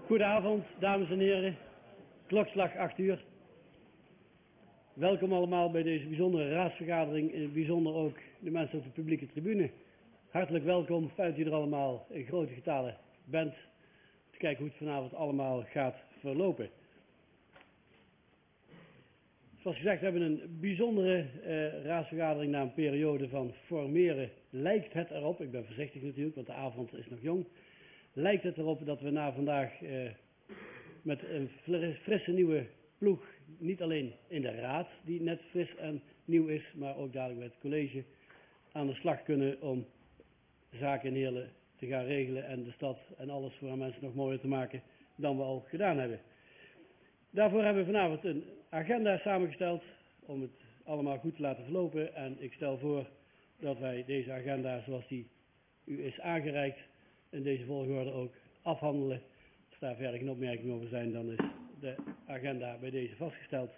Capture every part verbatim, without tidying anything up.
Goedenavond, dames en heren. Klokslag acht uur. Welkom allemaal bij deze bijzondere raadsvergadering. In het bijzonder ook de mensen op de publieke tribune. Hartelijk welkom, fijn dat u er allemaal in grote getalen bent. Te kijken hoe het vanavond allemaal gaat verlopen. Zoals gezegd, we hebben een bijzondere uh, raadsvergadering na een periode van formeren. Lijkt het erop, ik ben voorzichtig natuurlijk, want de avond is nog jong. Lijkt het erop dat we na vandaag uh, met een frisse nieuwe ploeg, niet alleen in de raad, die net fris en nieuw is, maar ook dadelijk met het college, aan de slag kunnen om zaken in Heerlen te gaan regelen en de stad en alles voor aan mensen nog mooier te maken dan we al gedaan hebben. Daarvoor hebben we vanavond een agenda samengesteld om het allemaal goed te laten verlopen. En ik stel voor dat wij deze agenda zoals die u is aangereikt in deze volgorde ook afhandelen. Als daar verder geen opmerkingen over zijn, dan is de agenda bij deze vastgesteld.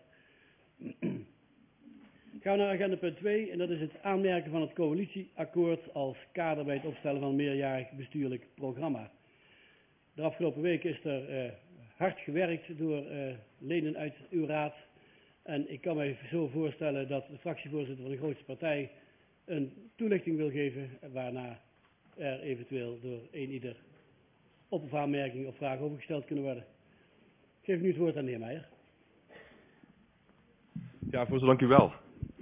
Gaan we naar agenda punt twee en dat is het aanmerken van het coalitieakkoord als kader bij het opstellen van een meerjarig bestuurlijk programma. De afgelopen weken is er uh, hard gewerkt door uh, leden uit uw raad. En ik kan me zo voorstellen dat de fractievoorzitter van de grootste partij een toelichting wil geven, waarna er eventueel door een ieder op- of aanmerking of vragen overgesteld kunnen worden. Ik geef nu het woord aan de heer Meijer. Ja, voorzitter, dank u wel.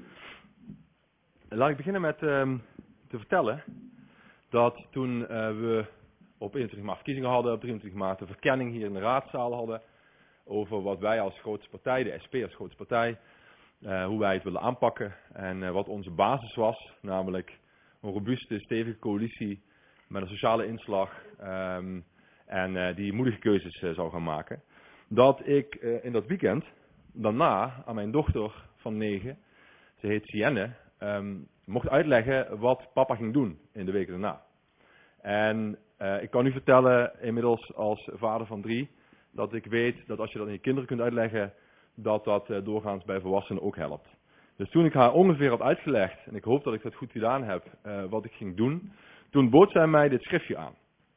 Laat ik beginnen met um, te vertellen dat toen uh, we op eenentwintig maart verkiezingen hadden, op drieëntwintig maart de verkenning hier in de raadzaal hadden over wat wij als grootste partij, de S P als grootste partij, uh, hoe wij het willen aanpakken en uh, wat onze basis was, namelijk een robuuste, stevige coalitie met een sociale inslag um, en uh, die moedige keuzes uh, zou gaan maken. Dat ik uh, in dat weekend daarna aan mijn dochter van negen, ze heet Sienne, um, mocht uitleggen wat papa ging doen in de weken daarna. En uh, ik kan u vertellen, inmiddels als vader van drie, dat ik weet dat als je dat aan je kinderen kunt uitleggen, dat dat uh, doorgaans bij volwassenen ook helpt. Dus toen ik haar ongeveer had uitgelegd, en ik hoop dat ik dat goed gedaan heb, uh, wat ik ging doen, toen bood zij mij dit schriftje aan.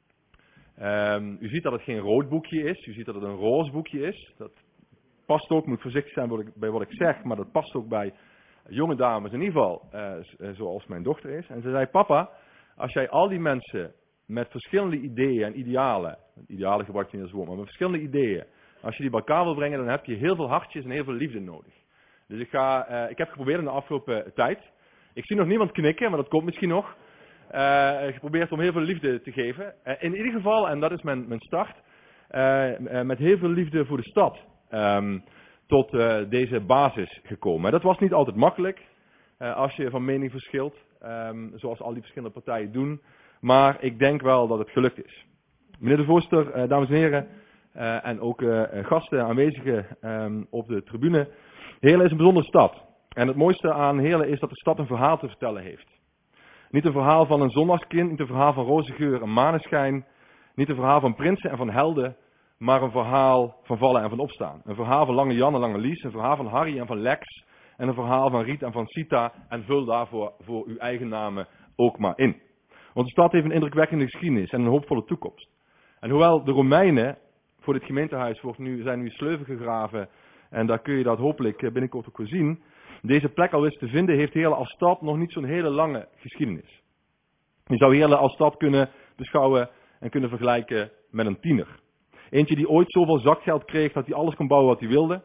Um, u ziet dat het geen rood boekje is, u ziet dat het een roze boekje is. Dat past ook, moet voorzichtig zijn wat ik, bij wat ik zeg, maar dat past ook bij jonge dames, in ieder geval uh, zoals mijn dochter is. En ze zei, papa, als jij al die mensen met verschillende ideeën en idealen, idealen gebruik je niet als woord, maar met verschillende ideeën, als je die bij elkaar wil brengen, dan heb je heel veel hartjes en heel veel liefde nodig. Dus ik, ga, uh, ik heb geprobeerd in de afgelopen tijd, ik zie nog niemand knikken, maar dat komt misschien nog, uh, geprobeerd om heel veel liefde te geven. Uh, in ieder geval, en dat is mijn, mijn start, uh, uh, met heel veel liefde voor de stad, um, tot uh, deze basis gekomen. En dat was niet altijd makkelijk, uh, als je van mening verschilt, um, zoals al die verschillende partijen doen. Maar ik denk wel dat het gelukt is. Meneer de voorzitter, uh, dames en heren, uh, en ook uh, gasten aanwezigen um, op de tribune. Heerlen is een bijzondere stad. En het mooiste aan Heerlen is dat de stad een verhaal te vertellen heeft. Niet een verhaal van een zondagskind, niet een verhaal van roze geur en maneschijn. Niet een verhaal van prinsen en van helden, maar een verhaal van vallen en van opstaan. Een verhaal van Lange Jan en Lange Lies, een verhaal van Harry en van Lex. En een verhaal van Riet en van Sita. En vul daarvoor voor uw eigen namen ook maar in. Want de stad heeft een indrukwekkende geschiedenis en een hoopvolle toekomst. En hoewel de Romeinen voor dit gemeentehuis wordt nu, zijn nu sleuven gegraven, en daar kun je dat hopelijk binnenkort ook weer zien, deze plek al eens te vinden, heeft Heerlen als stad nog niet zo'n hele lange geschiedenis. Je zou Heerlen als stad kunnen beschouwen en kunnen vergelijken met een tiener. Eentje die ooit zoveel zakgeld kreeg dat hij alles kon bouwen wat hij wilde.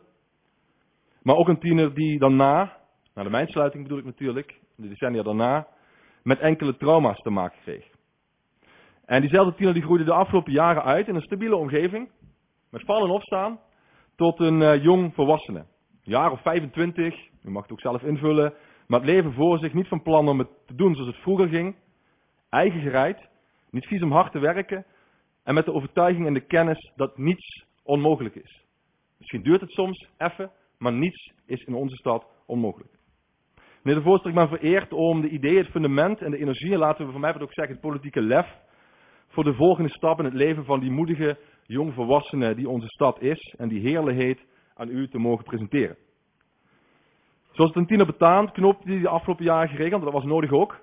Maar ook een tiener die daarna, na de mijnsluiting bedoel ik natuurlijk, de decennia daarna, met enkele trauma's te maken kreeg. En diezelfde tiener die groeide de afgelopen jaren uit in een stabiele omgeving, met vallen en opstaan, tot een uh, jong volwassene. Een jaar of vijfentwintig, u mag het ook zelf invullen, maar het leven voor zich, niet van plan om het te doen zoals het vroeger ging, eigen gereid, niet vies om hard te werken, en met de overtuiging en de kennis dat niets onmogelijk is. Misschien duurt het soms even, maar niets is in onze stad onmogelijk. Meneer de voorzitter, ik ben vereerd om de ideeën, het fundament en de energie, en laten we van mij wat ook zeggen, het politieke lef, voor de volgende stap in het leven van die moedige jongvolwassene die onze stad is en die Heerlen heet, aan u te mogen presenteren. Zoals het een tiener betaamt, knoopte die de afgelopen jaren geregeld, dat was nodig ook.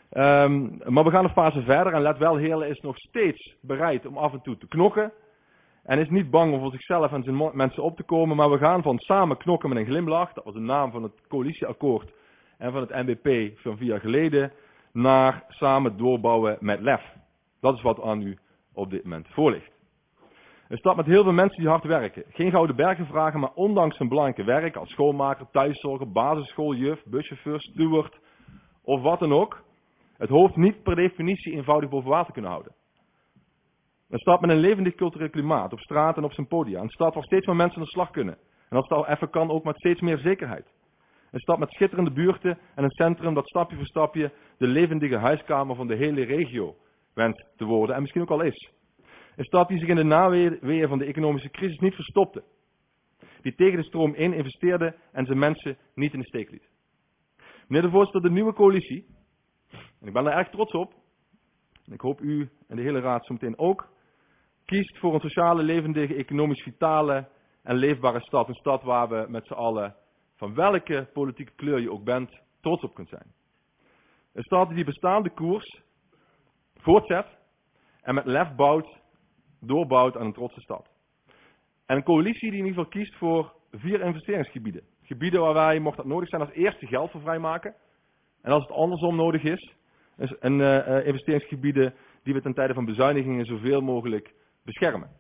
Um, maar we gaan een fase verder en let wel, Heerlen is nog steeds bereid om af en toe te knokken. En is niet bang om voor zichzelf en zijn mensen op te komen, maar we gaan van samen knokken met een glimlach, dat was de naam van het coalitieakkoord en van het N B P van vier jaar geleden, naar samen doorbouwen met lef. Dat is wat aan u op dit moment voor ligt. Een stad met heel veel mensen die hard werken. Geen gouden bergen vragen, maar ondanks hun belangrijke werk als schoonmaker, thuiszorger, basisschooljuf, buschauffeur, steward of wat dan ook, het hoofd niet per definitie eenvoudig boven water kunnen houden. Een stad met een levendig cultureel klimaat, op straat en op zijn podia. Een stad waar steeds meer mensen aan de slag kunnen. En als het al even kan, ook met steeds meer zekerheid. Een stad met schitterende buurten en een centrum dat stapje voor stapje de levendige huiskamer van de hele regio wenst te worden en misschien ook al is. Een stad die zich in de naweeën van de economische crisis niet verstopte. Die tegen de stroom in investeerde en zijn mensen niet in de steek liet. Meneer de voorzitter, de nieuwe coalitie, en ik ben er erg trots op, en ik hoop u en de hele raad zo meteen ook, kiest voor een sociale, levendige, economisch vitale en leefbare stad. Een stad waar we met z'n allen, van welke politieke kleur je ook bent, trots op kunt zijn. Een stad die die bestaande koers voortzet en met lef bouwt, doorbouwt aan een trotse stad. En een coalitie die in ieder geval kiest voor vier investeringsgebieden. Gebieden waar wij, mocht dat nodig zijn, als eerste geld voor vrijmaken. En als het andersom nodig is, een uh, investeringsgebieden die we ten tijde van bezuinigingen zoveel mogelijk beschermen.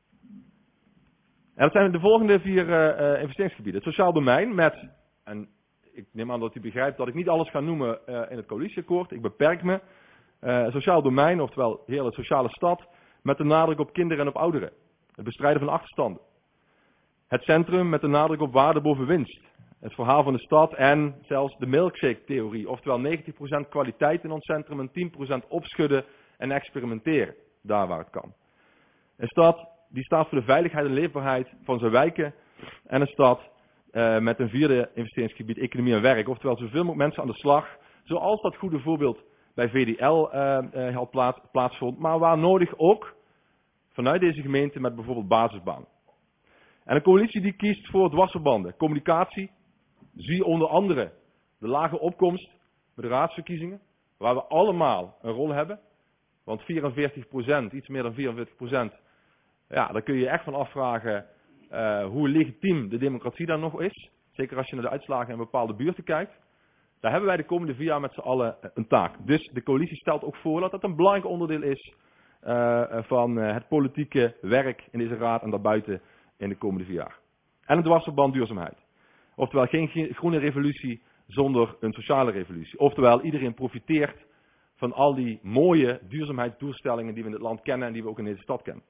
En dat zijn de volgende vier uh, investeringsgebieden. Het sociaal domein met, en ik neem aan dat u begrijpt dat ik niet alles ga noemen uh, in het coalitieakkoord. Ik beperk me. Uh, sociaal domein, oftewel hele sociale stad, met de nadruk op kinderen en op ouderen. Het bestrijden van achterstanden. Het centrum met de nadruk op waarde boven winst. Het verhaal van de stad en zelfs de milkshake-theorie. Oftewel negentig procent kwaliteit in ons centrum en tien procent opschudden en experimenteren. Daar waar het kan. Een stad die staat voor de veiligheid en leefbaarheid van zijn wijken. En een stad uh, met een vierde investeringsgebied, economie en werk. Oftewel zoveel mogelijk mensen aan de slag. Zoals dat goede voorbeeld bij V D L uh, uh, had plaats, plaatsvond. Maar waar nodig ook vanuit deze gemeente met bijvoorbeeld basisbanen. En een coalitie die kiest voor dwarsverbanden. Communicatie. Zie onder andere de lage opkomst bij de raadsverkiezingen. Waar we allemaal een rol hebben. Want vierenveertig procent, iets meer dan vierenveertig procent. Ja, daar kun je je echt van afvragen uh, hoe legitiem de democratie dan nog is. Zeker als je naar de uitslagen in bepaalde buurten kijkt. Daar hebben wij de komende vier jaar met z'n allen een taak. Dus de coalitie stelt ook voor dat dat een belangrijk onderdeel is uh, van uh, het politieke werk in deze raad en daarbuiten in de komende vier jaar. En een dwarsverband duurzaamheid. Oftewel geen groene revolutie zonder een sociale revolutie. Oftewel iedereen profiteert van al die mooie duurzaamheidsdoelstellingen die we in het land kennen en die we ook in deze stad kennen.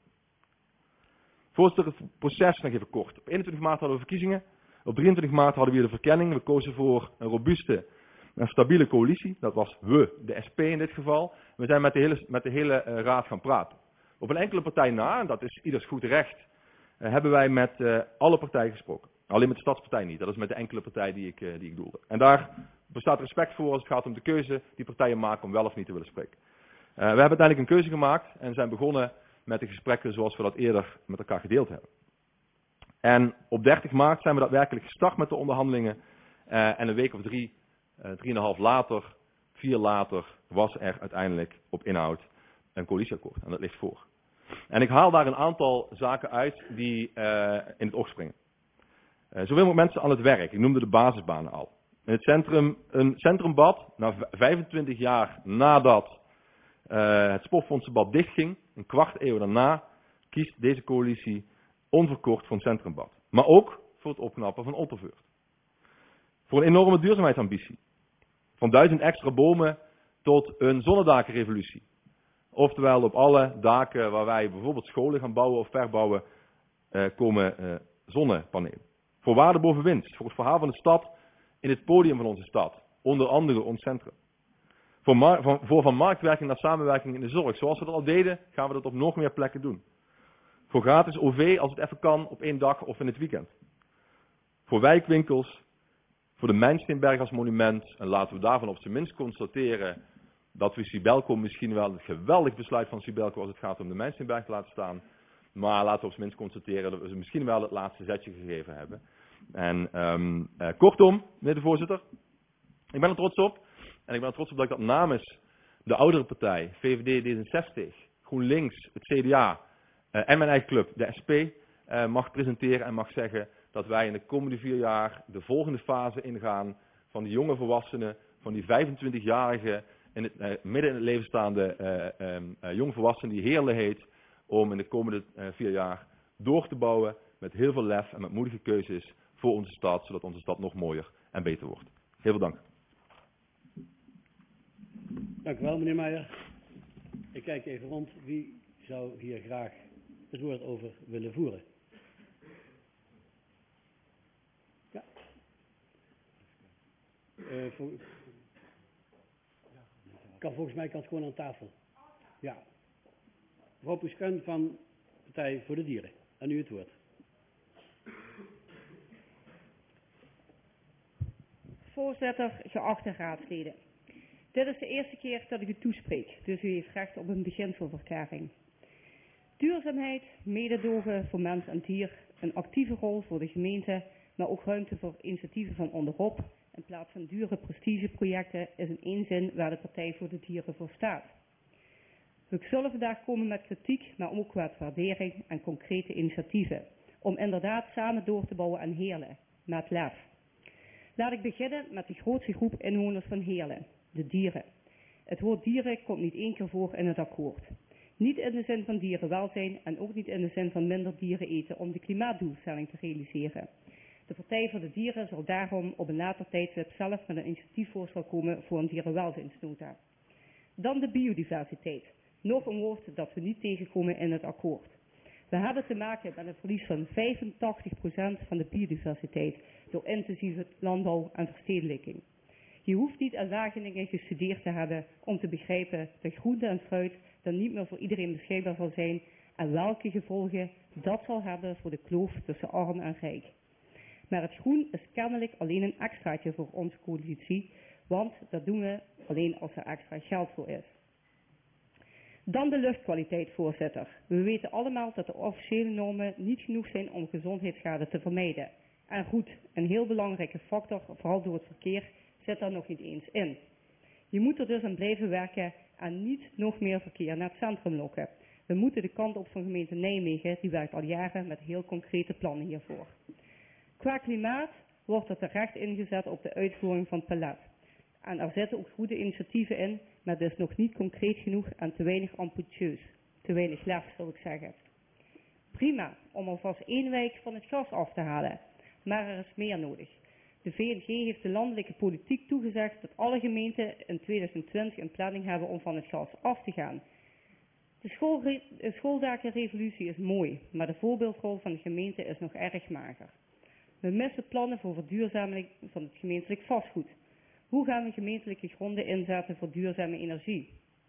Voorzitter, het proces nog even kort. Op eenentwintig maart hadden we verkiezingen. Op drieëntwintig maart hadden we weer de verkenning. We kozen voor een robuuste en stabiele coalitie. Dat was we, de S P in dit geval. We zijn met de hele, met de hele uh, raad gaan praten. Op een enkele partij na, en dat is ieders goed recht, uh, hebben wij met uh, alle partijen gesproken. Alleen met de Stadspartij niet. Dat is met de enkele partij die ik, uh, die ik doelde. En daar bestaat respect voor als het gaat om de keuze die partijen maken om wel of niet te willen spreken. Uh, we hebben uiteindelijk een keuze gemaakt en zijn begonnen met de gesprekken zoals we dat eerder met elkaar gedeeld hebben. En op dertig maart zijn we daadwerkelijk gestart met de onderhandelingen. Uh, en een week of drie, uh, drieënhalf later, vier later, was er uiteindelijk op inhoud een coalitieakkoord. En dat ligt voor. En ik haal daar een aantal zaken uit die uh, in het oog springen. Uh, zoveel mogelijk mensen aan het werk. Ik noemde de basisbanen al. In het centrum, een centrumbad, na vijfentwintig jaar nadat uh, het sportfondsenbad dichtging, een kwart eeuw daarna, kiest deze coalitie onverkort voor een centrumbad. Maar ook voor het opknappen van Ottervoort. Voor een enorme duurzaamheidsambitie. Van duizend extra bomen tot een zonnedakenrevolutie. Oftewel op alle daken waar wij bijvoorbeeld scholen gaan bouwen of verbouwen, uh, komen uh, zonnepanelen. Voor waarde boven winst. Voor het verhaal van de stad in het podium van onze stad. Onder andere ons centrum. Voor, mar- van, voor van marktwerking naar samenwerking in de zorg. Zoals we dat al deden, gaan we dat op nog meer plekken doen. Voor gratis O V als het even kan op één dag of in het weekend. Voor wijkwinkels. Voor de Mijnsteenberg als monument. En laten we daarvan op zijn minst constateren dat we Sibelco misschien wel het geweldig besluit van Sibelco als het gaat om de Mijnsteenberg te laten staan. Maar laten we op zijn minst constateren dat we ze misschien wel het laatste zetje gegeven hebben. En um, uh, kortom, meneer de voorzitter, ik ben er trots op. En ik ben er trots op dat ik dat namens de oudere partij, V V D, D zesenzestig, GroenLinks, het C D A uh, en mijn eigen club, de S P, uh, mag presenteren en mag zeggen dat wij in de komende vier jaar de volgende fase ingaan van die jonge volwassenen, van die vijfentwintigjarige in het, uh, midden in het leven staande uh, um, uh, jonge volwassenen die Heerlen heet, om in de komende uh, vier jaar door te bouwen met heel veel lef en met moedige keuzes voor onze stad, zodat onze stad nog mooier en beter wordt. Heel veel dank. Dank u wel, meneer Meijer. Ik kijk even rond. Wie zou hier graag het woord over willen voeren? Ja. Uh, voor... kan, volgens mij kan het gewoon aan tafel. Ja. Mevrouw Poesken van Partij voor de Dieren. En u het woord. Voorzitter, geachte raadsleden. Dit is de eerste keer dat ik u toespreek, dus u heeft recht op een beginselverklaring. Duurzaamheid, mededogen voor mens en dier, een actieve rol voor de gemeente, maar ook ruimte voor initiatieven van onderop, in plaats van dure prestigeprojecten, is in één zin waar de Partij voor de Dieren voor staat. We zullen vandaag komen met kritiek, maar ook met waardering en concrete initiatieven, om inderdaad samen door te bouwen aan Heerlen, met lef. Laat ik beginnen met de grootste groep inwoners van Heerlen, de dieren. Het woord dieren komt niet één keer voor in het akkoord. Niet in de zin van dierenwelzijn en ook niet in de zin van minder dieren eten om de klimaatdoelstelling te realiseren. De Partij voor de Dieren zal daarom op een later tijdstip zelf met een initiatiefvoorstel komen voor een dierenwelzijnsnota. Dan de biodiversiteit. Nog een woord dat we niet tegenkomen in het akkoord. We hebben te maken met een verlies van vijfentachtig procent van de biodiversiteit door intensieve landbouw en verstedelijking. Je hoeft niet aan Wageningen gestudeerd te hebben om te begrijpen dat groente en fruit dan niet meer voor iedereen beschikbaar zal zijn en welke gevolgen dat zal hebben voor de kloof tussen arm en rijk. Maar het groen is kennelijk alleen een extraatje voor onze coalitie, want dat doen we alleen als er extra geld voor is. Dan de luchtkwaliteit, voorzitter. We weten allemaal dat de officiële normen niet genoeg zijn om gezondheidsschade te vermijden. En goed, een heel belangrijke factor, vooral door het verkeer, zit daar nog niet eens in. Je moet er dus aan blijven werken en niet nog meer verkeer naar het centrum lokken. We moeten de kant op van gemeente Nijmegen, die werkt al jaren met heel concrete plannen hiervoor. Qua klimaat wordt er terecht ingezet op de uitvoering van het palet. En er zitten ook goede initiatieven in, maar het is nog niet concreet genoeg en te weinig ambitieus. Te weinig lef, zou ik zeggen. Prima, om alvast één wijk van het gas af te halen. Maar er is meer nodig. De V N G heeft de landelijke politiek toegezegd dat alle gemeenten in tweeduizend twintig een planning hebben om van het gas af te gaan. De, schoolre- de schooldakenrevolutie is mooi, maar de voorbeeldrol van de gemeente is nog erg mager. We missen plannen voor verduurzaming van het gemeentelijk vastgoed. Hoe gaan we gemeentelijke gronden inzetten voor duurzame energie?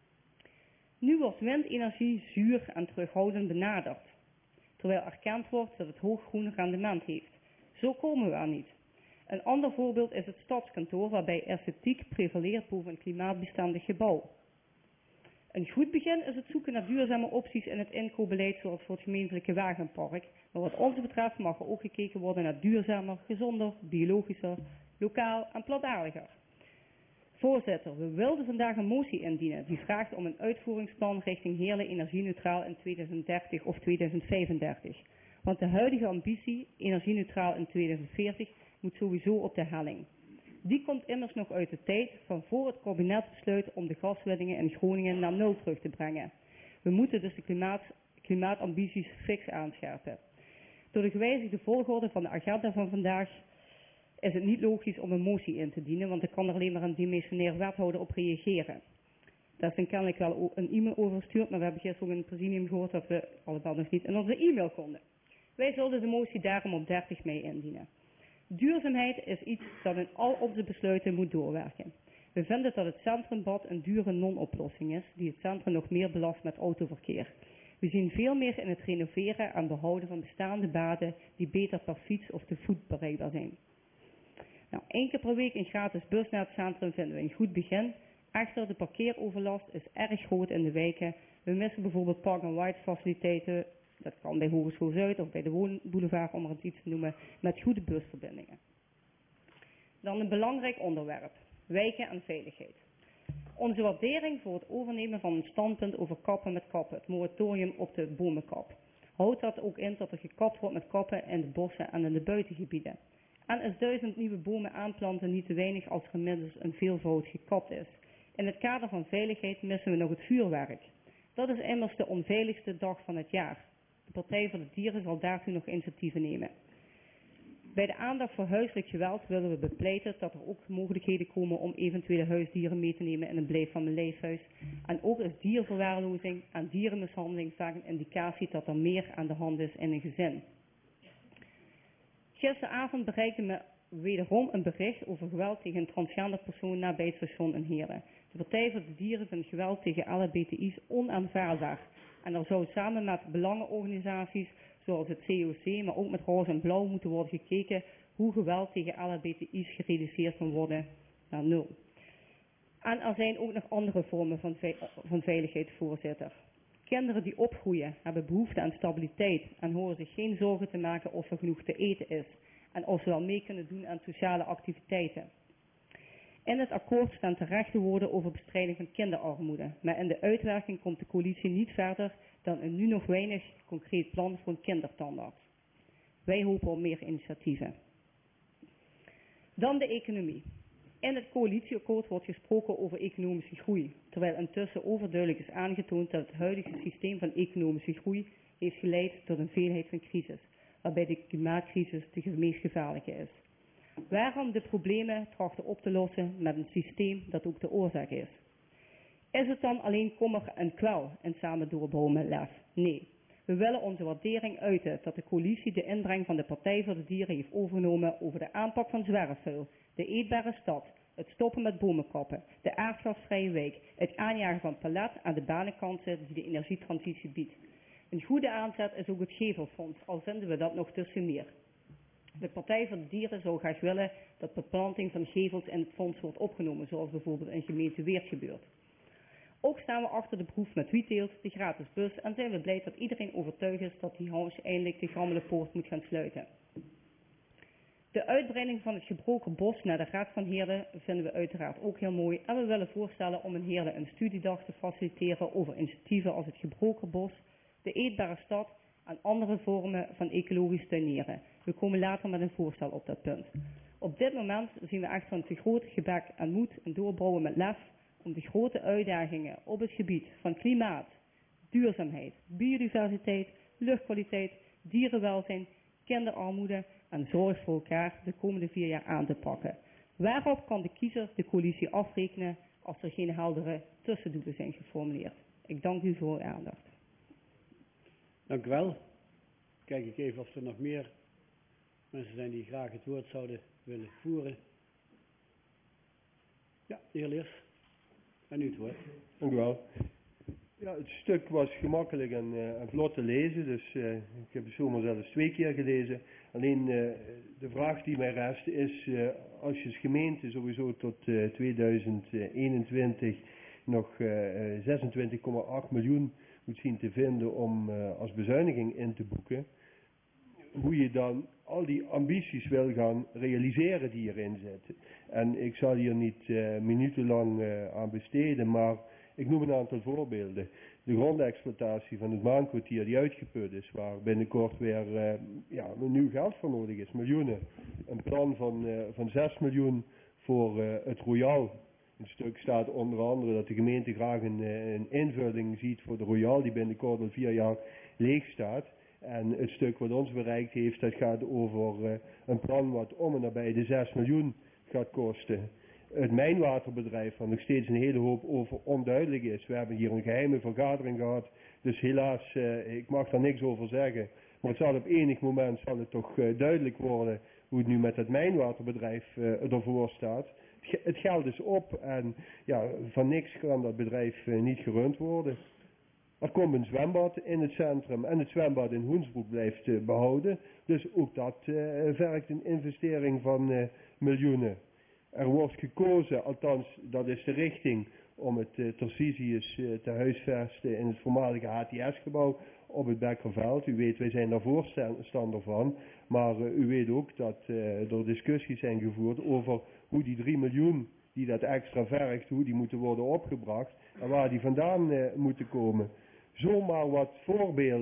Nu wordt windenergie zuur en terughoudend benaderd, terwijl erkend wordt dat het hoog groen rendement heeft. Zo komen we er niet. Een ander voorbeeld is het stadskantoor, waarbij esthetiek prevaleert boven een klimaatbestendig gebouw. Een goed begin is het zoeken naar duurzame opties in het inkoopbeleid, zoals voor het gemeentelijke wagenpark. Maar wat ons betreft mag er ook gekeken worden naar duurzamer, gezonder, biologischer, lokaal en plantaardiger. Voorzitter, we wilden vandaag een motie indienen die vraagt om een uitvoeringsplan richting Heerlen energie-neutraal in tweeduizend dertig of tweeduizend vijfendertig. Want de huidige ambitie, energie-neutraal in tweeduizend veertig, moet sowieso op de helling. Die komt immers nog uit de tijd van voor het kabinet besluit om de gaswinningen in Groningen naar nul terug te brengen. We moeten dus de klimaat, klimaatambities fix aanscherpen. Door de gewijzigde volgorde van de agenda van vandaag is het niet logisch om een motie in te dienen, want er kan er alleen maar een dimissionair wethouder op reageren. Daar is dan kennelijk wel een e-mail over gestuurd, maar we hebben gisteren ook in het presidium gehoord dat we allemaal nog niet in onze e-mail konden. Wij zullen de motie daarom op dertig mei indienen. Duurzaamheid is iets dat in al onze besluiten moet doorwerken. We vinden dat het centrumbad een dure non-oplossing is, die het centrum nog meer belast met autoverkeer. We zien veel meer in het renoveren en behouden van bestaande baden die beter per fiets of te voet bereikbaar zijn. Nou, één keer per week een gratis bus naar het centrum vinden we een goed begin. Echter, de parkeeroverlast is erg groot in de wijken. We missen bijvoorbeeld park-and-ride faciliteiten. Dat kan bij Hogeschool Zuid of bij de Woonboulevard, om er iets te noemen, met goede busverbindingen. Dan een belangrijk onderwerp, wijken en veiligheid. Onze waardering voor het overnemen van een standpunt over kappen met kappen, het moratorium op de bomenkap. houdt dat ook in dat er gekapt wordt met kappen in de bossen en in de buitengebieden. En is duizend nieuwe bomen aanplanten niet te weinig als er inmiddels een veelvoud gekapt is. In het kader van veiligheid missen we nog het vuurwerk. Dat is immers de onveiligste dag van het jaar. De Partij voor de Dieren zal daartoe nog initiatieven nemen. Bij de aandacht voor huiselijk geweld willen we bepleiten dat er ook mogelijkheden komen om eventuele huisdieren mee te nemen in een blijf van mijn leefhuis. En ook is dierverwaarlozing en dierenmishandeling vaak een indicatie dat er meer aan de hand is in een gezin. Gisteravond bereikte me wederom een bericht over geweld tegen een transgender persoon nabij het station in Heerlen. De Partij voor de Dieren vindt geweld tegen L H B T I's onaanvaardbaar. En er zou samen met belangenorganisaties zoals het C O C, maar ook met roze en blauw moeten worden gekeken hoe geweld tegen L H B T I's gereduceerd kan worden naar nul. En er zijn ook nog andere vormen van, ve van veiligheid, voorzitter. Kinderen die opgroeien hebben behoefte aan stabiliteit en horen zich geen zorgen te maken of er genoeg te eten is en of ze wel mee kunnen doen aan sociale activiteiten. In het akkoord staan terechte woorden over bestrijding van kinderarmoede, maar in de uitwerking komt de coalitie niet verder dan een nu nog weinig concreet plan voor een kindertandarts. Wij hopen op meer initiatieven. Dan de economie. In het coalitieakkoord wordt gesproken over economische groei, terwijl intussen overduidelijk is aangetoond dat het huidige systeem van economische groei heeft geleid tot een veelheid van crisis, waarbij de klimaatcrisis de meest gevaarlijke is. Waarom de problemen trachten op te lossen met een systeem dat ook de oorzaak is? Is het dan alleen kommer en kwel en samen doorbouwen met lef? Nee. We willen onze waardering uiten dat de coalitie de inbreng van de Partij voor de Dieren heeft overgenomen over de aanpak van zwerfvuil, de eetbare stad, het stoppen met bomenkappen, de aardgasvrije wijk, het aanjagen van palet aan de banenkansen die de energietransitie biedt. Een goede aanzet is ook het Gevelfonds, al vinden we dat nog tussen meer. De Partij voor de Dieren zou graag willen dat beplanting van gevels in het fonds wordt opgenomen, zoals bijvoorbeeld in gemeente Weert gebeurt. Ook staan we achter de proef met Wietteelt, de gratis bus, en zijn we blij dat iedereen overtuigd is dat die huis eindelijk de gammele poort moet gaan sluiten. De uitbreiding van het gebroken bos naar de Raad van Heerlen vinden we uiteraard ook heel mooi en we willen voorstellen om in Heerlen een studiedag te faciliteren over initiatieven als het gebroken bos, de eetbare stad en andere vormen van ecologisch tuinieren. We komen later met een voorstel op dat punt. Op dit moment zien we echt een te groot gebak aan moed en doorbouwen met lef om de grote uitdagingen op het gebied van klimaat, duurzaamheid, biodiversiteit, luchtkwaliteit, dierenwelzijn, kinderarmoede en zorg voor elkaar de komende vier jaar aan te pakken. Waarop kan de kiezer de coalitie afrekenen als er geen heldere tussendoelen zijn geformuleerd? Ik dank u voor uw aandacht. Dank u wel. Kijk ik even of er nog meer mensen zijn die graag het woord zouden willen voeren. Ja, de heer Leers. En u het woord. Dank u wel. Ja, het stuk was gemakkelijk en, uh, en vlot te lezen, dus uh, ik heb het zomaar zelfs twee keer gelezen. Alleen uh, de vraag die mij rest is, uh, als je als gemeente sowieso tot uh, tweeduizend eenentwintig nog uh, zesentwintig komma acht miljoen moet zien te vinden om uh, als bezuiniging in te boeken, hoe je dan al die ambities wil gaan realiseren die erin zitten. En ik zal hier niet uh, minutenlang uh, aan besteden, maar ik noem een aantal voorbeelden. De grondexploitatie van het Maankwartier die uitgeput is, waar binnenkort weer uh, ja, nieuw geld voor nodig is, miljoenen. Een plan van, uh, van zes miljoen voor uh, het Royaal. In het stuk staat onder andere dat de gemeente graag een, een invulling ziet voor de Royaal, die binnenkort al vier jaar leeg staat. En het stuk wat ons bereikt heeft, dat gaat over uh, een plan wat om en nabij de zes miljoen gaat kosten. Het mijnwaterbedrijf, waar nog steeds een hele hoop over onduidelijk is. We hebben hier een geheime vergadering gehad, dus helaas, uh, ik mag daar niks over zeggen. Maar het zal op enig moment zal het toch uh, duidelijk worden hoe het nu met het mijnwaterbedrijf uh, ervoor staat. Het geld is op en ja, van niks kan dat bedrijf uh, niet gerund worden. Er komt een zwembad in het centrum en het zwembad in Hoensbroek blijft uh, behouden. Dus ook dat uh, vergt een investering van uh, miljoenen. Er wordt gekozen, althans dat is de richting, om het uh, Tarcisius uh, te huisvesten in het voormalige H T S-gebouw op het Bekkerveld. U weet, wij zijn daar voorstander van. Maar uh, u weet ook dat uh, er discussies zijn gevoerd over hoe die drie miljoen die dat extra vergt, hoe die moeten worden opgebracht en waar die vandaan uh, moeten komen. Zomaar wat voorbeelden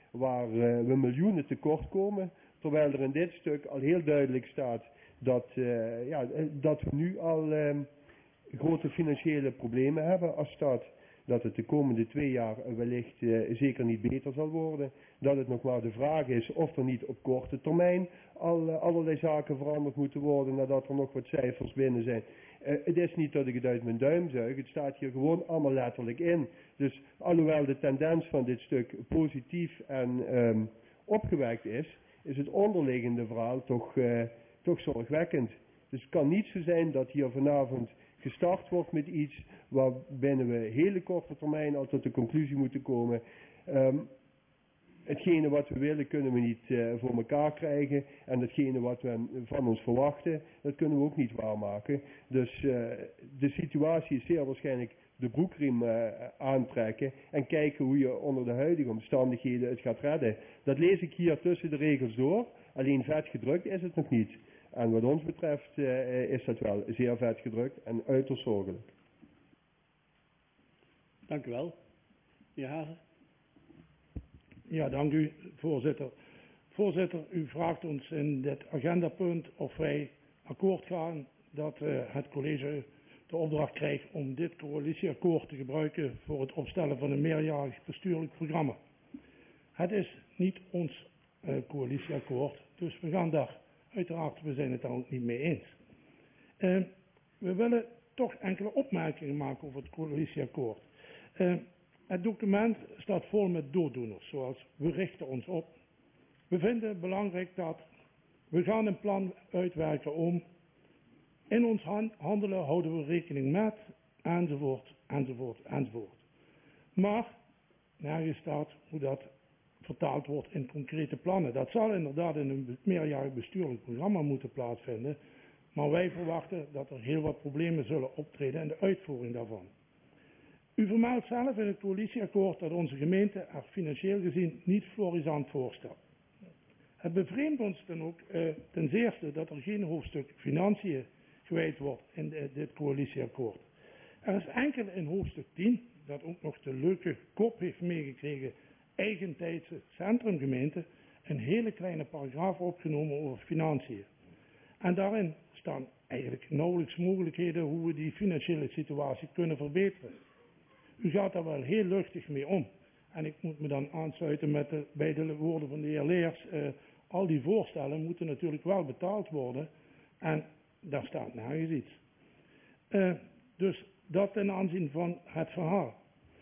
waar uh, we miljoenen tekort komen, terwijl er in dit stuk al heel duidelijk staat dat, uh, ja, dat we nu al uh, grote financiële problemen hebben als stad. Dat het de komende twee jaar wellicht uh, zeker niet beter zal worden. Dat het nog maar de vraag is of er niet op korte termijn al uh, allerlei zaken veranderd moeten worden nadat er nog wat cijfers binnen zijn. Uh, het is niet dat ik het uit mijn duim zuig, het staat hier gewoon allemaal letterlijk in. Dus alhoewel de tendens van dit stuk positief en um, opgewekt is, is het onderliggende verhaal toch, uh, toch zorgwekkend. Dus het kan niet zo zijn dat hier vanavond gestart wordt met iets waarbinnen we hele korte termijn al tot de conclusie moeten komen. Um, hetgene wat we willen kunnen we niet uh, voor elkaar krijgen en hetgene wat we van ons verwachten, dat kunnen we ook niet waarmaken. Dus uh, de situatie is zeer waarschijnlijk de broekriem uh, aantrekken en kijken hoe je onder de huidige omstandigheden het gaat redden. Dat lees ik hier tussen de regels door, alleen vet gedrukt is het nog niet. En wat ons betreft uh, is dat wel zeer vet gedrukt en uiterst zorgelijk. Dank u wel. Meneer Hazen. Ja, dank u, voorzitter. Voorzitter, u vraagt ons in dit agendapunt of wij akkoord gaan dat uh, het college de opdracht krijgt om dit coalitieakkoord te gebruiken voor het opstellen van een meerjarig bestuurlijk programma. Het is niet ons uh, coalitieakkoord, dus we gaan daar uiteraard, we zijn het daar ook niet mee eens. Uh, we willen toch enkele opmerkingen maken over het coalitieakkoord. Uh, het document staat vol met dooddoeners, zoals we richten ons op. We vinden het belangrijk dat we gaan een plan uitwerken om in ons handelen houden we rekening met, enzovoort, enzovoort, enzovoort. Maar nergens staat hoe dat vertaald wordt in concrete plannen. Dat zal inderdaad in een meerjarig bestuurlijk programma moeten plaatsvinden, maar wij verwachten dat er heel wat problemen zullen optreden in de uitvoering daarvan. U vermeldt zelf in het coalitieakkoord dat onze gemeente er financieel gezien niet florisant voor staat. Het bevreemdt ons dan ook uh, ten zeerste dat er geen hoofdstuk financiën gewijd wordt in de, dit coalitieakkoord. Er is enkel in hoofdstuk tien, dat ook nog de leuke kop heeft meegekregen, eigentijdse centrumgemeente, een hele kleine paragraaf opgenomen over financiën. En daarin staan eigenlijk nauwelijks mogelijkheden hoe we die financiële situatie kunnen verbeteren. U gaat daar wel heel luchtig mee om. En ik moet me dan aansluiten met de, bij de woorden van de heer Leers. Uh, al die voorstellen moeten natuurlijk wel betaald worden. En daar staat nergens iets. Uh, dus dat ten aanzien van het verhaal.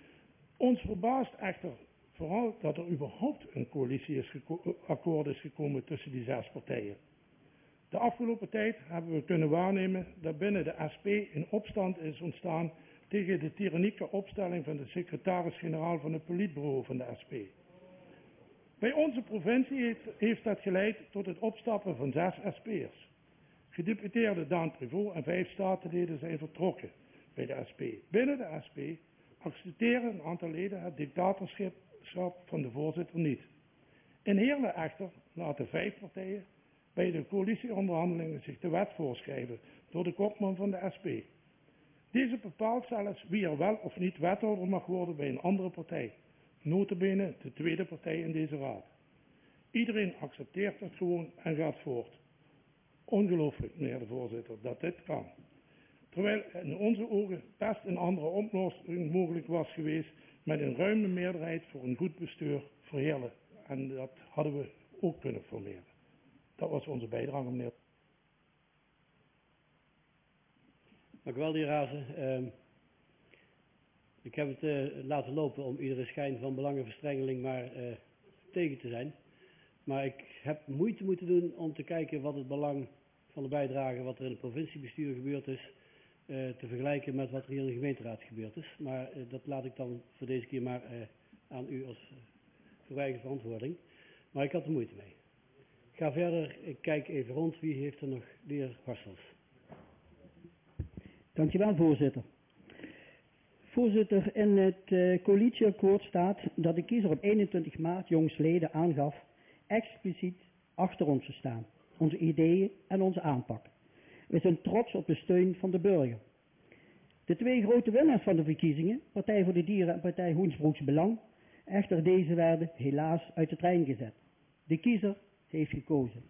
Ons verbaast echter vooral dat er überhaupt een coalitieakkoord is gekomen tussen die zes partijen. De afgelopen tijd hebben we kunnen waarnemen dat binnen de S P een opstand is ontstaan tegen de tyrannieke opstelling van de secretaris-generaal van het politbureau van de S P. Bij onze provincie heeft, heeft dat geleid tot het opstappen van zes S P'ers. Gedeputeerde Daan Prevot en vijf statenleden zijn vertrokken bij de S P. Binnen de S P accepteren een aantal leden het dictatorschap van de voorzitter niet. In Heerlen echter laten vijf partijen bij de coalitieonderhandelingen zich de wet voorschrijven door de kopman van de S P. Deze bepaalt zelfs wie er wel of niet wethouder mag worden bij een andere partij. Nota bene de tweede partij in deze raad. Iedereen accepteert het gewoon en gaat voort. Ongelooflijk, meneer de voorzitter, dat dit kan. Terwijl in onze ogen best een andere oplossing mogelijk was geweest met een ruime meerderheid voor een goed bestuur voor Heerlen. En dat hadden we ook kunnen formeren. Dat was onze bijdrage, meneer. Dank u wel, de heer Hazen. Uh, ik heb het uh, laten lopen om iedere schijn van belangenverstrengeling maar uh, tegen te zijn. Maar ik heb moeite moeten doen om te kijken wat het belang van de bijdrage wat er in het provinciebestuur gebeurd is, uh, te vergelijken met wat er hier in de gemeenteraad gebeurd is. Maar uh, dat laat ik dan voor deze keer maar uh, aan u als uh, voor uw eigen verantwoording. Maar ik had er moeite mee. Ik ga verder, ik kijk even rond. Wie heeft er nog? De heer Horstels. Dankjewel, voorzitter. Voorzitter, in het uh, coalitieakkoord staat dat de kiezer op eenentwintig maart jongsleden aangaf expliciet achter ons te staan, onze ideeën en onze aanpak. We zijn trots op de steun van de burger. De twee grote winnaars van de verkiezingen, Partij voor de Dieren en Partij Hoensbroeks Belang, Echter, deze werden helaas uit de trein gezet. De kiezer heeft gekozen.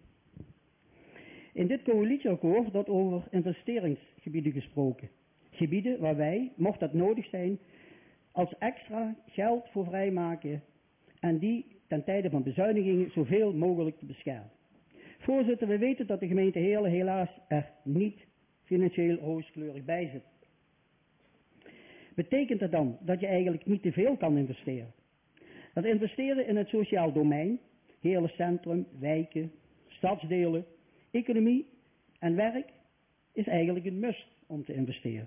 In dit coalitieakkoord wordt over investeringsgebieden gesproken. Gebieden waar wij, mocht dat nodig zijn, als extra geld voor vrijmaken en die ten tijde van bezuinigingen zoveel mogelijk te beschermen. Voorzitter, we weten dat de gemeente Heerlen helaas er niet financieel rooskleurig bij zit. Betekent dat dan dat je eigenlijk niet te veel kan investeren? Dat investeren in het sociaal domein, Heerlen centrum, wijken, stadsdelen, economie en werk is eigenlijk een must om te investeren.